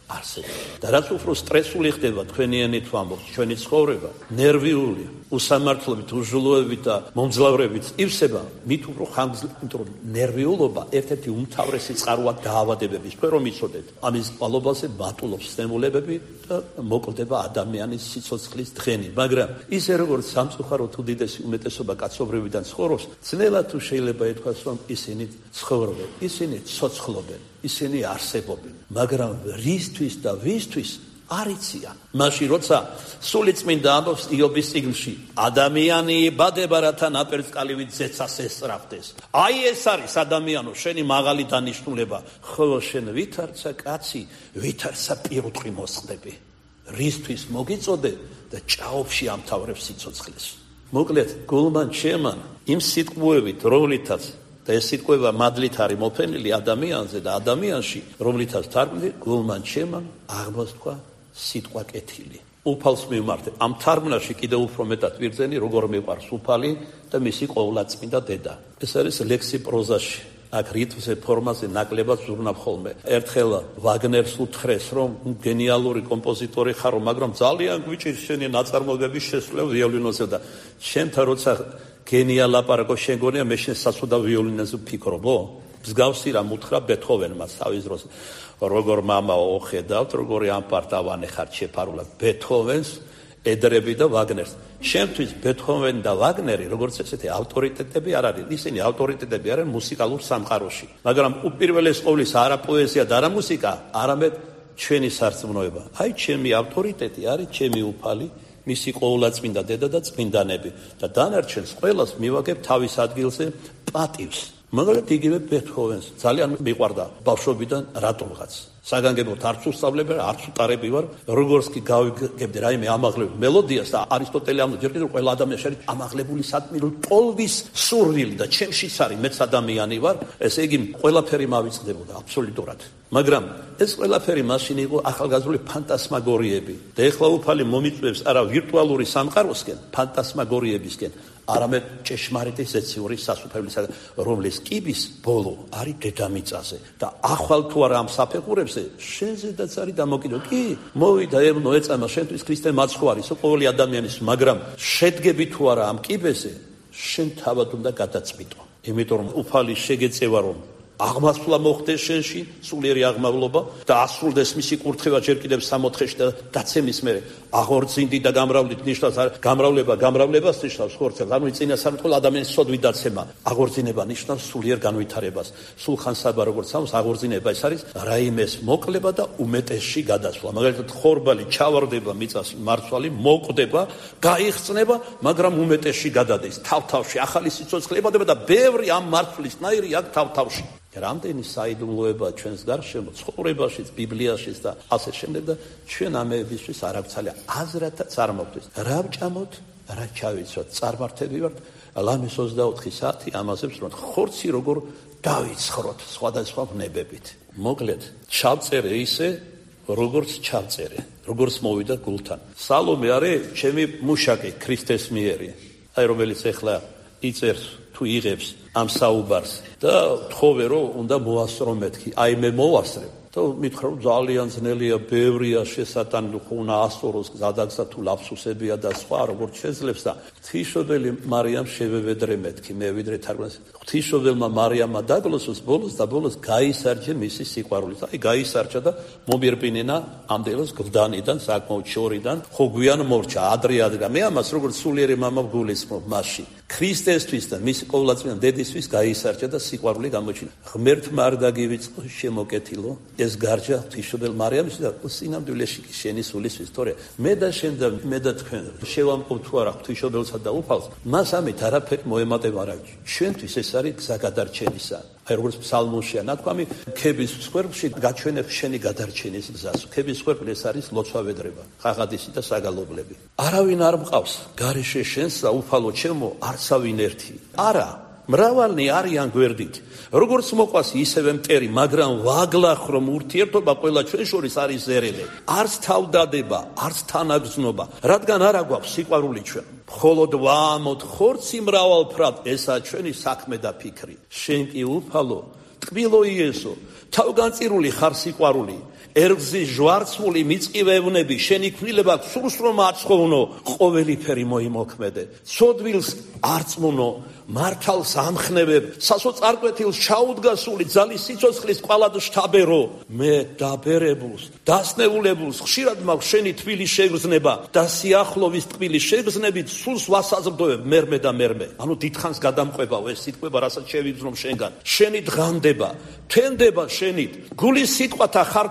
არსებობს. და რაც უფრო სტრესული ხდება თქვენიანით ვამბობთ, ჩვენი ცხოვრება, ნერვიული, უსამართლობით, უჟულოებით და მომძლავრებით ივსება, მით უფრო ხანგრძლივ, იმიტომ რომ ნერვიულობა ერთ-ერთი უმთავრესი წყაროა დაავადებების. თქვენ რომ იცოდეთ, ამის ყალობაზე მატულობს სტიმულებები და მოკლდება ადამიანის სიცოცხლის დღენი. მაგრამ ისე როგორც სამწუხაროდ უდიდესი უმეტესობა კაცობრიობიდან ცხოვრობს, ძნელად თუ შეიძლება ითქვას, რომ ისინი ცხოვრობენ, ისინი ცოცხლობენ, ისინი არსებობენ, მაგრამ რისთვის და ვისთვის არ იციან. მაშინ როცა სული წმინდა ამბობს იობის წიგნში, ადამიანი იბადება რათა ნაპერწკალივით ზეცას ესწრაფდეს. აი ეს არის ადამიანო, შენი მაღალი დანიშნულება, ხოლო შენ ვითარცა კაცი, ვითარცა პირუტყვი მოსხდები. რისთვის მოგიწოდე და ჭაობში ამთავრებს სიცოცხლეს. მოკლედ, გულმან ჩემან იმ სიტყვებით, რომლითაც და ეს სიტყვება მადლით არის მოფენილი ადამიანზე და ადამიანში, რომლითაც თარგმნილი, გულმან ჩემან აღმოსთქვა სიტყვა კეთილი. უფალს მივმართე. ამ თარგმნაში კიდევ უფრო მეტად ვირძენი, როგორ მიყვარს უფალი და მისი ყოვლადწმინდა დედა. ეს არის ლექსი პროზაში. აქ რიტმზე, ფორმაზე ნაკლებად ზურნავ ხოლმე. ერთხელ ვაგნერს უთხრეს, რომ გენიალური კომპოზიტორი ხარო, მაგრამ ძალიან გვიჭირს შენი ნაწარმოებების შესრულება ვიოლინოზე და შენთან როცა გენია ლაპარაკო შენ გონია მე შენ სასუდა ვიოლინოზე ვფიქრობო? მსგავსი რამ უთხრა ბეთჰოვენმა თავის დროს. როგორ მამაო ხედავთ, როგორი ამ პარტავანი ხარ შეფარულად ბეთჰოვენს, ედრები და ვაგნერს. შემთვის ბეთჰოვენი და ვაგნერი, როგორც ესეთი ავტორიტეტები არ არის. ისინი ავტორიტეტები არიან მუსიკალურ სამყაროში. მაგრამ უპირველეს ყოვლისა არა პოეზია და არა მუსიკა, არამედ ჩვენი სარწმუნოება. აი ჩემი ავტორიტეტი არის ჩემი უფალი, მისი ყოვლადწმინდა დედა და წმინდანები და დანარჩენს ყველას მივაგებ თავის ადგილზე პატივს. მაგალითად იგივე ბეთჰოვენს ძალიან მიყვარდა ბავშვობიდან რატომღაც. საგანგებოდ არც უსწავლები, არც უტარები ვარ, როგორც კი გავიგებდი რაიმე ამაღლებული მელოდიას და არისტოტელე ამბობს, ჯერ კიდევ ყველა ადამიანს არის ამაღლებული სათმირო ტოლვის სურვილი და ჩემშიც არის, მეც ადამიანი ვარ, ესე იგი ყველაფერი მავიწყდებოდა აბსოლუტურად. მაგრამ ეს ყველაფერი მაშინ იყო ახალგაზრდული ფანტასმაგორიები და ეხლა უფალი მომიწვევს არა ვირტუალური სამყაროსკენ, ფანტასმაგორიებისკენ, არამედ ჭეშმარიტი ზეციური სასუფევლისაგან, რომლის კიბის ბოლო არის დედამიწაზე და ახვალ თუ არა ამ საფეხურებზე შენზედაც არის დამოკიდებული. კი, მოვიდა ემნო ეწამა შენთვის ქრისტე მაცხვარისო ყოველი ადამიანის, მაგრამ შედგები თუ არა ამ კიბეზე, შენ თავად უნდა გადაწყვიტო. იმიტომ რომ უფალი შეგეწევა რომ აღმასვლა მოხდეს შენში, სულიერი აღმავლობა და ასრულდეს მისი კურთხევა ჯერ კიდევ 64-ში და დაცემის მერე აღორძინდი და გამრავლით ნიშნავს გამრავლებას ნიშნავს ხორცელს. ანუ წინასწარმეტყველო ადამიანის სოდვით დაცემა. აღორძინება ნიშნავს სულიერ განვითარებას. სულხან-საბა როგორც ამბობს, აღორძინება ეს არის რაიმეს მოკლება და უმეტესში გადასვლა. მაგალითად ხორბალი ჩავარდება მიწას მარცვალი, მოკვდება, გაიხსნება, მაგრამ უმეტესში გადადის. თავთავში ახალი სიცოცხლე ებადება და ბევრი ამ მარცვლისნაირი აქ თავთავში. რამდენი საიდუმლოება ჩვენს გარშემო ცხოვრებაშიც, ბიბლიაშიც და ასე შემდეგ და ჩვენ ამეებისთვის არ აქვს ძალიან აზრათაც არ მოგვდის. რა ვჭამოთ, რა ჩავიცვათ, წარმართები ვართ, ლამის 24 საათი ამაზებს რომ ხორცი როგორ დავიცხროთ სხვადასხვა ვნებებით. მოკლედ, ჩავწერე ისე, როგორც ჩავწერე, როგორც მოვიდა გულთან. სალომე არის ჩემი მუშაკი ქრისტეს მიერი. აი რომელიც ეხლა იწერს თუ იღებს ამ საუბარს და თხოვე რომ უნდა მოასწრო მეთქი. აი მე მოვასწრებ და მითხრა რომ ძალიან ძნელია, ბევრია შესატანილი, ხო უნდა ასწოროს გზადაგზა თუ ლაფსუსებია და სხვა როგორც შეძლებს და ღვთისმშობელი მარიამ შევევედრე მეთქი მე ვიდრე თარგმნას. ღვთისმშობელმა მარიამმა დაგლოსოს ბოლოს და ბოლოს გაისარჯე მისი სიყვარულით. აი გაისარჯა და მომიერპინენა ამდელოს გლდანიდან, საკმაოდ შორიდან, ხო გვიან მორჩა ადრე. მე ამას როგორც სულიერი მამა გულისხმობ მასში. ქრისტესთვის და მის ყოვლადწმინდა დედისთვის გაისარჯა და სიყვარული გამოჩინა. ღმერთმა არ დაგივიწყო შემოკეთილო ეს გარჯა ღვთისმშობელ მარიამის და სინამდვილეში შენი სულისთვის, თორე მე და შენ და მე და თქვენ შევამყობ თუ არა ღვთისმშობელსა და უფალს, მას ამით არაფერი მოემატება არ აქვს. ჩვენთვის ეს არის გზა გადარჩენისა. აი როგორც ფსალმოშია ნათქვამი, ქების მსხვერპლში გაჩვენებ შენი გადარჩენის გზას. ქების მსხვერპლი ეს არის ლოცვა-ვედრება, ხაღადისი და საგალობლები. არავინ არ მყავს გარეშე შენს და უფალო ჩემო არცავინ ერთი. არა, მრავალნი არიან გვერდით. როგორც მოყვას ისევე მტერი, მაგრამ ვაგლახრო ურთიერთობა ყველა ჩვენ შორის არის ზერელე. არც თავდადება, არც თანაგზნობა, რადგან არა გვაქვს სიყვარული ჩვენ. მხოლოდ ვამოთ ხორცი მრავალფრად, ესაა ჩვენი საქმე და ფიქრი. შენ კი უფალო, ტკბილო იესო, თავგანწირული ხარ სიყვარული. ერგზის ჟვარცმული მიწკივევნები შენი ქმნილება სურს რომ აცხოვნო ყოველიფერი მოიმოქმედე ცოდვილს არწმუნო მართალს ამხნევებ სასოწარკვეთილს ჩაუდგასული ძალის სიცოცხლის ყვალად შთაბერო მე დაბერებულს დასნეულებულს ხშირად მაქვს შენი თბილი შეგრძნება და სიახლოვის თბილი შეგრძნებით სულს ვასაზრდოებ მერმე და მერმე ანუ დიდხანს გადამყვებავ ეს სიტყვება რასაც შევიგრძნობ შენგან შენი დღანდება თენდება შენით გულის სიტყვათა ხარ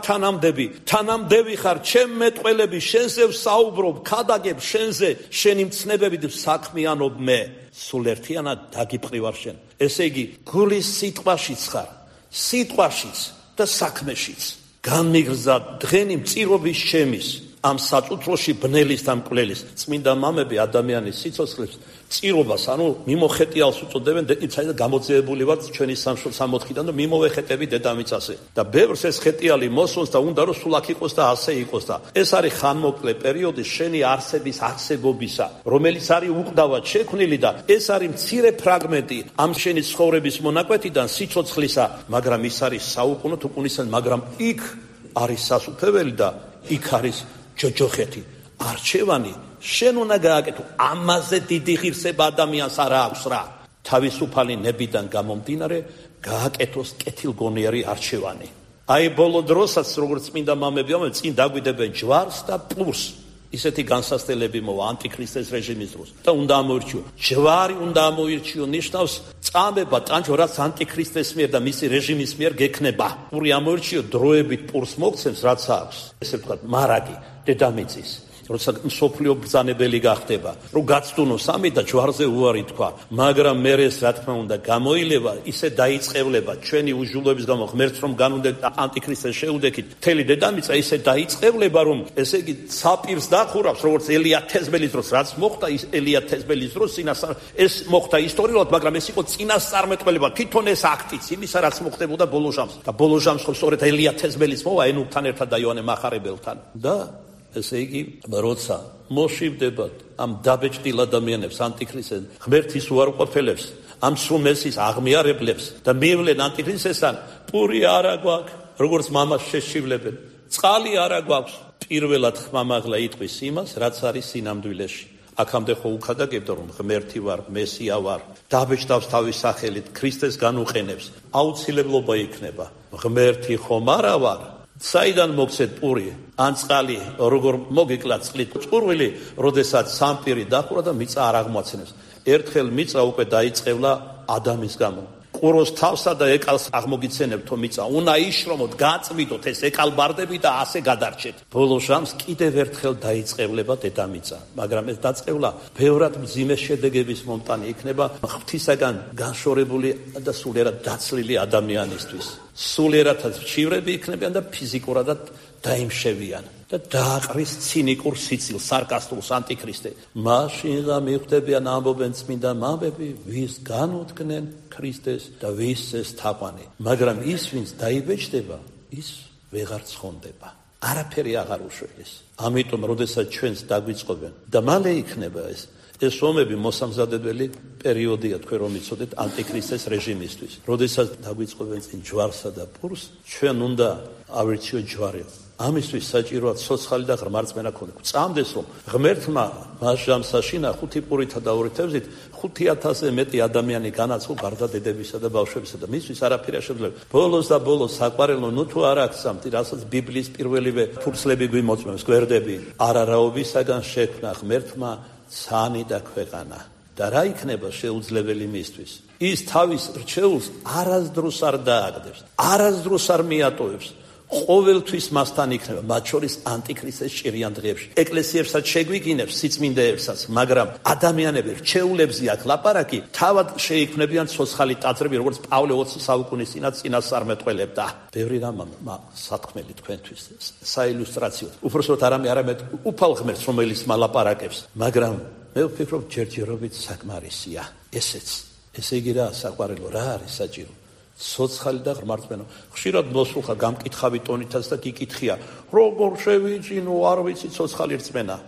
თანამდევი ხარ ჩემ მეტყველები შენზე ვსაუბრობ ქადაგებ შენზე შენი მცნებებით საქმიანობ მე სულ ერთიანად დაგიპყრივარ შენ ესე იგი გულის სიტყვაშიც ხარ სიტყვაშიც და საქმეშიც განმიგრძა დღენი მწირობის შემის ამ საწუთროში ბნელის და მკვლელის წმინდა მამები ადამიანის სიცოცხლეს წირობას ანუ მიმოხეტიალს უწოდებენ დედამიწაზე გამოძიებული ვარ ჩვენი სამოთხიდან და მიმოვეხეტები დედამიწაზე და ბევრს ეს ხეტიალი მოსვონს და უნდა რომ სულ აქ იყოს და ასე იყოს და ეს არის ხანმოკლე პერიოდი შენი არსების არსებობისა რომელიც არის უკვდავად შექმნილი და ეს არის მცირე ფრაგმენტი ამ შენი ცხოვრების მონაკვეთიდან სიცოცხლისა მაგრამ ის არის საუკუნო თუკუნისად მაგრამ იქ არის სასუფეველი და იქ არის ჯოჯოხეთი არჩევანი შენ უნდა გააკეთო ამაზე დიდი ღირსება ადამიანს არ აქვს რა თავისუფალი ნებიდან გამომდინარე გააკეთოს კეთილგონიერი არჩევანი აი ბოლო დროსაც როგორც წმინდა მამები ამბობენ წინ დაგვიდებენ ჯვარს და პურს ისეთი განსასწრებელი მოვა ანტიქრისტეს რეჟიმის დროს და უნდა ამოირჩიო ჯვარი უნდა ამოირჩიო ნიშნავს წამება ტანჯო რაც ანტიქრისტეს მიერ და მისი რეჟიმის მიერ გექნება პური ამოირჩიო დროებით პურს მოგცემს რაც აქვს ესე ვთქვათ მარაგი დედამიწის როცა მსოფლიო ბრძანებელი გახდება რომ გაცდუნოს ამით და ჯვარზე უარი თქვა მაგრამ მე ეს რა თქმა უნდა გამოილება ისე დაიწყევლება ჩვენი უჟულოების გამო ღმერთს რომ განუნდეთ ანტიქრისტეს შეუდექით მთელი დედამიწა ისე დაიწყევლება რომ ესე იგი საპირს დახურავს როგორც ელია თესბელის დროს რაც მოხდა ის ელია თესბელის დროს ეს მოხდა ისტორიულად მაგრამ ეს იყო წინასწარმეტყველება თვითონ ეს აქტიც იმისა რაც მოხდებოდა ბოლოჟამს და ბოლოჟამს ხო სწორედ ელია თესბელის მოვა ენუქთან ერთად და იოანე მახარებელთან და ესე იგი როცა მოშივდებათ ამ დაბეჭდილ ადამიანებს ანტიქრისტეს ღმერთის უარყოფელებს ამ სულმესის აღმიარებლებს და მივლენ ანტიქრისტესთან პური არა გვაქვს როგორც მამას შეშივლებენ წყალი არა გვაქვს პირველად ხმამაღლა იტყვის იმას რაც არის სინამდვილეში აქამდე ხო უქადაგებდა რომ ღმერთი ვარ მესია ვარ დაბეჭდავს თავის სახელით ქრისტეს განუყენებს აუცილებლობა იქნება ღმერთი ხომ არა ვარ საიდან მოგცეთ პური ან წყალი როგორ მოგეკლა წყლით წყურვილი როდესაც სამპირი დახურა და მიწა არ აღმოაცნებს ერთხელ მიწა უკვე დაიწყევლა ადამიანის გამო ყუროს თავსა და ეკალს აღმოგიცენებთო მიწა უნდა იშრომოთ გაწმიდოთ ეს ეკალბარდები და ასე გადარჩეთ ბოლო ჟამს კიდევ ერთხელ დაიწყევლება დედამიწა მაგრამ ეს დაწყევლა ბევრად მძიმე შედეგების მომტანი იქნება ღვთისაგან განშორებული და სულიერად დაცლილი ადამიანისთვის სულიერადაც მშივრები იქნებიან და ფიზიკურადად დაიმშევიან და დააყრის ცინიკურ სიცილს სარკასტულს ანტიქრისტე მაშინ მივხვდებიან ამბობენ წმინდა მამები ვის განუდგნენ ქრისტეს და ვის ეს თაყვანი მაგრამ ის ვინც დაიბეჭდება ის ვეღარ ცხონდება არაფერი აღარ უშველეს ამიტომ როდესაც ჩვენს დაგვიწყობენ და მალე იქნება ეს ომები მოსამზადებელი პერიოდია თქვენ რომ იცოდეთ ანტიქრისტეს რეჟიმისთვის როდესაც დაგვიწყობენ წინ ჯვარსა და პურს ჩვენ უნდა ავირჩიოთ ჯვარი ამისთვის საჭიროა ცოცხალი და ღრმა რწმენა ქონდეს წამდეს რომ ღმერთმა მას ჟამსაშინა 5 პურითა და 2 თევზით 5000-ზე მეტი ადამიანი განაცხო გარდა დედებისა და ბავშვებისა და მისთვის არაფერი შეძლება ბოლოს და ბოლოს საყვარელო ნუ თუ არ აქცამთ რასაც ბიბლიის პირველივე ფურცლები გვიმოწმებს გვერდები არარაობისაგან შექმნა ღმერთმა ცანი და ქვეყანა და რა იქნება შეუძლებელი მისთვის ის თავის რჩეულს არასდროს არ დააგდებს არასდროს არ მიატოვებს ყოველთვის მასთან იქნება მათ შორის ანტიქრისტეს ჭირიან დღეებში ეკლესიებსაც შეგვიგინებს სიწმინდეებსაც მაგრამ ადამიანები რჩეულებზე აქ ლაპარაკი თავად შეიქმნებიან ცოცხალი ტაძრები როგორც პავლე 20 საუკუნის წინასწარმეტყველებდა ბევრი რამ სათქმელი თქვენთვის საილუსტრაციო უბრალოდ არამედ უფალ ღმერთს რომელიც მალაპარაკებს მაგრამ მე ვფიქრობ ჯერჯერობით საკმარისია ესეც ესე იგი რა საყვარელო რა არის საჭირო სოცხალი და ღრმა რწმენა ხშირად მოსულხა გამკითხავი ტონითაც და გიკითხია როგორ შევიძინო არ ვიცი სოცხალი რწმენა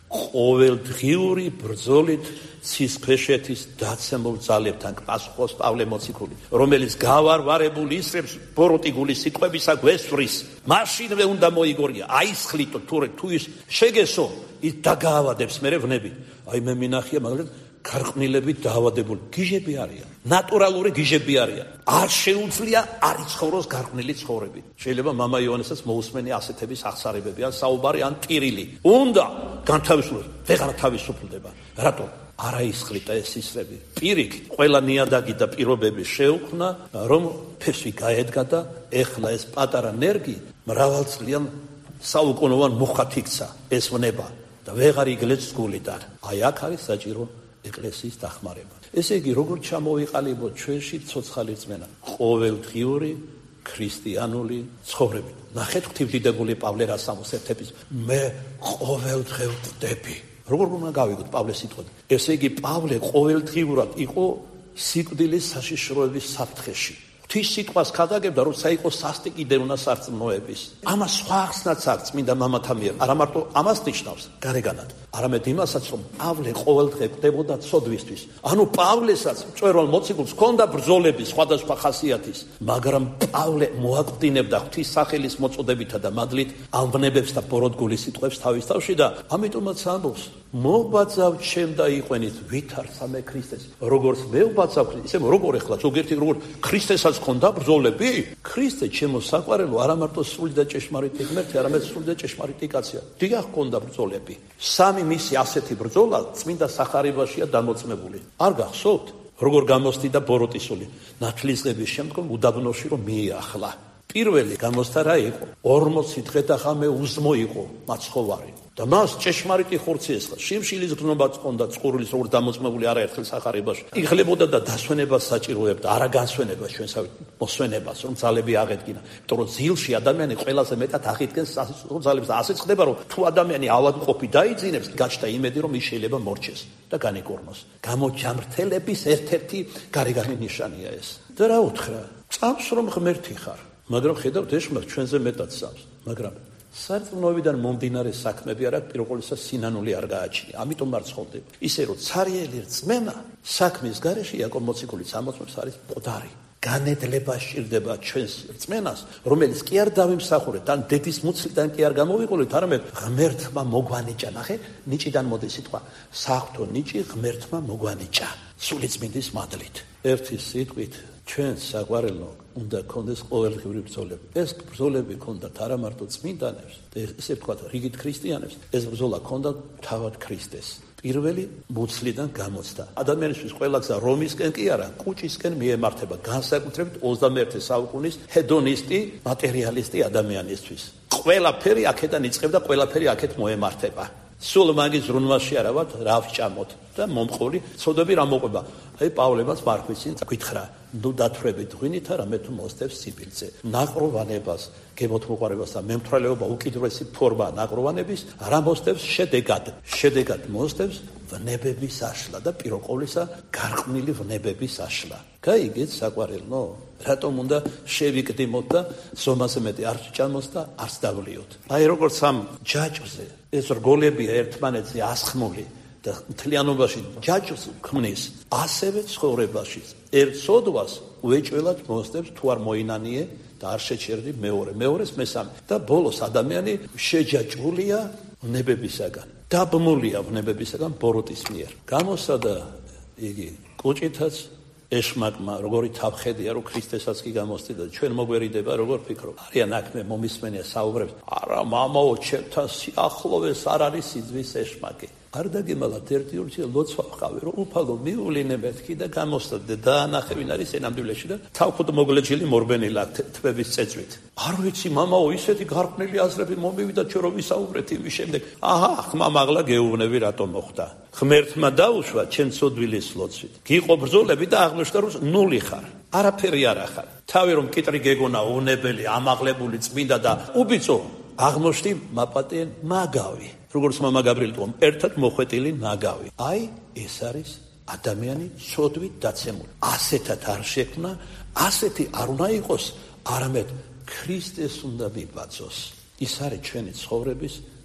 ყოველდღიური ბრძოლით ცისქვეშეთის დაცემულ ძალებთან პასუხობს პავლე მოციქული, რომელიც გავარვარებული ისრებს ბოროტი გულის სიტყვებისა გვესვრის, მაშინვე უნდა მოიგორია, აისხლიტო თუ ის შეგესო, ის დაგაავადებს მერე ვნები. აი მე მინახია მაგალითად გარყვნილებით დაავადებული გიჟები არიან, ნატურალური გიჟები არიან. არ შეუძლია არ იცხოვროს გარყვნილი ცხოვრებით. შეიძლება მამა იოანესაც მოусმენი ასეთების აღსარებები ან საუბარი ან ტირილი. უნდა განთავისუფლდეს, ვეღარ თავისუფლდება. რატომ? არაისხლიტა ეს ისრები. პირიქით, ყველა ნიადაგი და პირობები შეუქმნა, რომ ფესვი გაედგა და ეხლა ეს პატარა ნერგი მრავალწლიან საუკუნოვან მუხად იქცა ეს ვნება და ვეღარ იგლეც გულიდან. აი აქ არის საჭირო ეკლესიის დახმარება. ესე იგი, როგორ ჩამოვიყალიბოთ ჩვენში ცოცხალი რწმენა? ყოველდღიური ქრისტიანული ცხოვრებით. ნახეთ ღვთისმდიდრული პავლე რას ამოსერთებს. მე ყოველდღე ვკვდები. როგორ უნდა გავიგოთ პავლეს სიტყვები? ესე იგი, პავლე ყოველდღიურად იყო სიკვდილის საშიშროების საფრთხეში. ღვთის სიტყვას ქადაგებდა, როცა იყო სასტიკი დევნა სარწმუნოების. ამას სხვა ახსნაც აქვს წმინდა მამათა მიერ. არა მარტო ამას ნიშნავს გარეგანად, არამედ იმასაც, რომ პავლე ყოველდღე კვდებოდა ცოდვისთვის. ანუ პავლესაც მწვერვალ მოციქულს ჰქონდა ბრძოლები სხვადასხვა ხასიათის, მაგრამ პავლე მოაკვდინებდა ღვთის სახელის მოწოდებითა და მადლით ამ ვნებებს და ბოროტგულის სიტყვებს თავის თავში და ამიტომაც ამბობს, მობაძავ ჩემ და იყვენით ვითარცა მე ქრისტეს. როგორც მე ვბაძავ, ისე როგორ ეხლა ზოგიერთი როგორ ქრისტესაც ჰქონდა ბრძოლები? ქრისტე ჩემო საყვარელო არა მარტო სრული და ჭეშმარიტი ღმერთი, არამედ სრული და ჭეშმარიტი კაცია. დიახ, ჰქონდა ბრძოლები. სამი მისი ასეთი ბრძოლა წმინდა სახარებაშია დამოწმებული. არ გახსოვთ, როგორ გამოსდიდა ბოროტისული ნათლისღების შემდგომ უდაბნოში რომ მიეახლა. პირველი გამოსთა რა იყო? 40 დღე და ხამე უზმო იყო მაცხოვარი. და მას ჭეშმარიტი ხორცი ესხა. შიმშილის გრძნობაც ჰქონდა წყურვილის როგორ დამოწმებული არაერთხელ სახარებაში. იღლებოდა და დასვენებას საჭიროებდა, არა განსვენებას ჩვენსავით მოსვენებას, რომ ძალები აღედგინა. იმიტომ რომ ძილში ადამიანი ყველაზე მეტად აღიდგენს ძალებს და ასეც ხდება, რომ თუ ადამიანი ავადმყოფი დაიძინებს, გაჩნდა იმედი, რომ ის შეიძლება მორჩეს და განეკორმოს. გამოჯამრთელების ერთ-ერთი გარეგანი ნიშანია ეს. და რა უთხრა? წამს რომ ღმერთი ხარ, მაგრამ ხედავთ ეშმაკ ჩვენზე მეტად წამს, მაგრამ სარწმუნოებიდან მომდინარე საქმეები არა პირველ ყოვლისა სინანული არ გააჩნია. ამიტომ არ ცხოვრდება. ისე რომ ცარიელი რწმენა საქმის გარეშე იაკობ მოციქულიც ამოწმებს არის მკვდარი. განედლება სჭირდება ჩვენს რწმენას, რომელიც კი არ დავიმსახურეთ, ან დედის მუცლიდან კი არ გამოვიყოლეთ, არამედ ღმერთმა მოგვანიჭა. ნახე, ნიჭიდან მოდის სიტყვა. საღვთო ნიჭი ღმერთმა მოგვანიჭა. სულიწმინდის მადლით. ერთი სიტყვით ჩვენ საყვარელო უნდა კონდეს ყოველდღიური ბრძოლები. ეს ბრძოლები კონდათ არა მარტო წმინდანებს, ესე ვთქვათ, რიგით ქრისტიანებს, ეს ბრძოლა კონდა თავად ქრისტეს. პირველი მუცლიდან გამოცდა. ადამიანისთვის ყველა გზა რომისკენ კი არა, კუჭისკენ მიემართება, განსაკუთრებით 21 საუკუნის ჰედონისტი, მატერიალისტი ადამიანისთვის. ყველაფერი აქედან იწყება, ყველაფერი აქეთ მოემართება. სულ მაგის ზრუნვაში არა ვართ, რა ვჭამოთ და მომყოლი ცოდები რა მოყვება. აი პავლემაც მარქვიცին გითხრა, ნუ დათვრებით ღვინით არა მე თუ მოსდევს სიბილძე. ნაყროვანებას, გემოთ მოყარებას და მემთვრალეობა უკიდურესი ფორმა ნაყროვანების არა მოსდევს შედეგად. შედეგად მოსდევს ვნებების აშლა და პირველ ყოვლისა გარყვნილი ვნებების აშლა. გაიგეთ საყვარელო? რატომ უნდა შევიკდიმოთ და ზომაზე მეტი არ ჭამოს და არც დავლიოთ. აი როგორც ამ ჯაჭვზე ეს რგოლებია ერთმანეთზე ასხმული და მთლიანობაში ჯაჭვს ქმნის, ასევე ცხოვრებაშიც ერთ სოდვას უეჭველად მოსდევს თუ არ მოინანიე და არ შეჩერდი მეორეს მესამე და ბოლოს ადამიანი შეჯაჭვულია ვნებებისაგან, დაბმულია ვნებებისაგან ბოროტის მიერ. გამოსადა იგი კუჭითაც ეშმაკმა, როგორი თავხედია, რომ ქრისტესაც კი გამოსდიდა, ჩვენ მოგვერიდება, როგორ ფიქრობ? არიან აქ მე მომისმენია საუბრებს. არა, მამაო, ჩემთან სიახლოვეს არ არის სიძვის ეშმაკი. არ დაგემალათ ერთი ორჩი ლოცვა ვყავი, რომ უფალო მიუვლინე მეთქი და გამოსდე და ანახე ვინ არის ენამდვილეში და თავქუთ მოგლეჯილი მორბენილა თბების წეწვით. არ ვიცი, მამაო, ისეთი გარყვნილი აზრები მომივიდა ჩვენ რომ ვისაუბრეთ იმის შემდეგ. აჰა, ხმა მაღლა გეუბნები რატომ მოხდა. ღმერთმა დაუშვა ჩემ ცოდვილის ლოცვით. გიყო ბრძოლები და აღმოჩნდა რომ ნული ხარ. არაფერი არ ახარ. თავი რომ კიტრი გეგონა უნებელი, ამაღლებული, წმინდა და უბიწო, აღმოჩნდი მაპატიენ მაგავი. როგორც მამა გაბრიელტომ ერთად მოხვეტილი ნაგავი. აი ეს არის ადამიანი ცოდვით დაცემული. ასეთად არ შექმნა, ასეთი არ უნდა იყოს, არამედ ქრისტეს უნდა მიბაძოს. ის არის ჩვენი ცხოვრების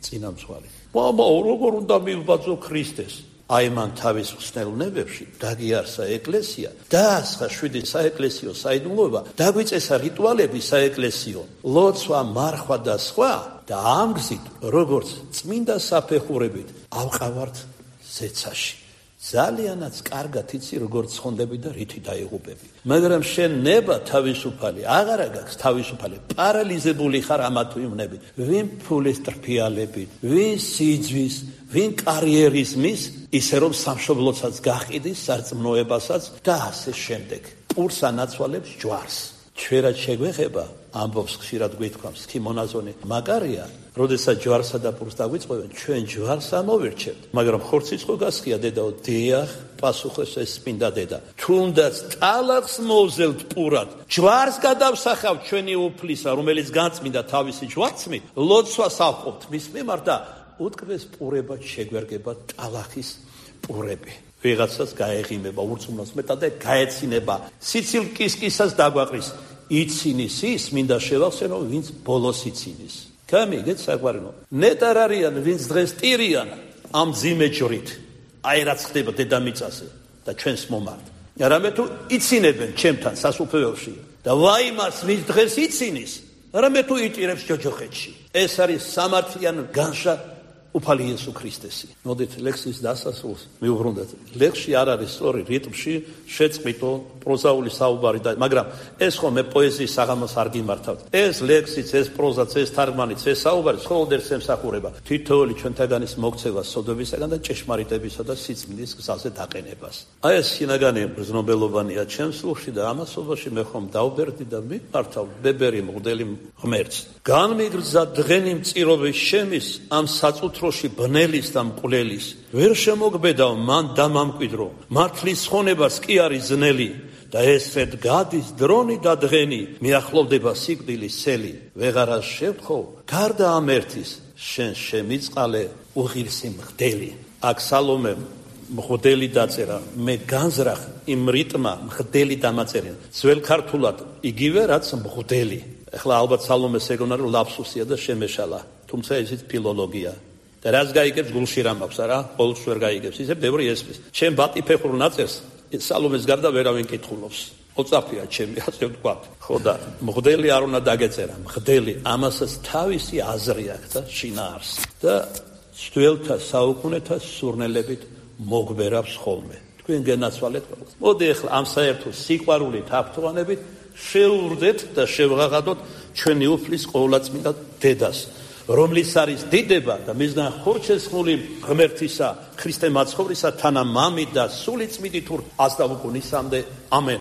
წინამძღვარი. მამა, როგორ უნდა მივბაძო ქრისტეს? აი მან თავის ხსნელნებებში დაგიარსა ეკლესია, დაასხა 7 საეკლესიო საიდუმლოება, დაგვიწესა რიტუალები საეკლესიო, ლოცვა, მარხვა და სხვა და ამ გზით, როგორც წმინდა საფეხურებით ავყავართ ზეცაში. ძალიანაც კარგად იცი, როგორც ცხონდები და რითი დაიღუპები. მაგრამ შენ ნება თავისუფალი, აღარა გაქვს თავისუფალი, პარალიზებული ხარ ამა თუ იმნები. ვინ ფულის ტრფიალებით, ვინ სიძვის, ვინ კარიერიზმის, ისე რომ სამშობლოსაც გაყიდის, სარწმუნოებასაც და ასე შემდეგ. პურს ანაცვალებს ჯვარს. ჩვენად შეგვეხება, ამბობს ხშირად გვითქვამს ქიმონაზონი, მაგარია, როდესაც ჯვარსა და პურს დაგვიწყობენ, ჩვენ ჯვარს ამოვირჩევთ, მაგრამ ხორციც ხო გასხია დედაო, დიახ, პასუხებს ეს წმინდა დედა. თუნდაც ტალახს მოვზელთ პურად, ჯვარს გადავსახავთ ჩვენი უფლისა, რომელიც განწმინდა თავისი ჯვარცმით, ლოცვას ავყოფთ მის მიმართ და უტკბეს პურებად შეგვერგება ტალახის პურები. ვიღაცას გაეღიმება, ურწმუნოს მეტად და გაეცინება, სიცილ კისკისას დაგვაყრის. იცინის ის, მინდა შევახსენო, ვინც ბოლოს იცინის. გამიგეთ საყვარელო. ნეტარ არიან, ვინც დღეს ტირიან ამ ძიმე ჯვრით. აი რაც ხდება დედამიწაზე და ჩვენს მომართ. რამე თუ იცინებენ ჩემთან სასუფეველში და ვაიმარს ვინც დღეს იცინის, რამე თუ იტირებს ჯოჯოხეთში. ეს არის სამართლიან განშა უფალი იესო ქრისტესი. მოდით ლექსის დასასრულს მივუბრუნდეთ. ლექსში არ არის სწორი რიტმში შეწყვიტო პროზაული საუბარი და მაგრამ ეს ხომ პოეზიის საღამოს არ გიმართავთ. ეს ლექსიც, ეს პროზაც, ეს თარგმანიც, ეს საუბარი მხოლოდ ერთს ემსახურება თითოეული ჩვენთაგანის მოქცევას სოდობისაგან და ჭეშმარიტებისა და სიწმინდის გზაზე დაყენებას. აი ეს შინაგანი გრძნობელობანია ჩემს სულში და ამასობაში მე ხომ დავბერდი და მიმართავ ბებერი მღვდელი ღმერთს. განმიგრძა დღენი მწირობის შემის ამ საწუთროში ბნელის და მკვლელის ვერ შემოგბედავ მან დამამკვიდრო მართლის ხონებას კი არის ზნელი და ესრედ გადის დრონი და დღენი მიახლოვდება სიკვდილის სელი ვეღარა შევთხოვ გარდა ამ ერთის შენ შემიწყალე უღირსი მღვდელი. აქ სალომემ მღვდელი დაწერა, მე განზრახ იმ რიტმა მღვდელი დამაწერენ ძველ ქართულად იგივე რაც მღვდელი. ეხლა ალბათ სალომეს ეგონა რომ ლაფსუსია და შემეშალა, თუმცა ისიც ფილოლოგია. და რაც გაიგებს გულში რამ აქვს არა, ყოველთვის ვერ გაიგებს. ისე ბევრი ესმის. ჩემ ბატიფეხურ ნაწერს სალომეს გარდა ვერავინ კითხულობს. ოწაფია ჩემი, ასე ვთქვათ. ხო და მღვდელი არ უნდა დაგეწერა, მღვდელი ამასაც თავისი აზრი აქვს და შინაარსი. და ძველთა საუკუნეთა სურნელებით მოგვერავს ხოლმე. თქვენ გენაცვალეთ ყველას. მოდი ახლა ამ საერთო სიყვარულით აფთოვანებით შეურდეთ და შევღაღადოთ ჩვენი უფლის ყოვლადწმინდა დედას, რომლის არის დიდება და მისგან ხორჩესხმული ღმერთისა, ქრისტე მაცხოვრისა თანამამი და სული წმინდით აზდავუკუნისამდე. ამენ.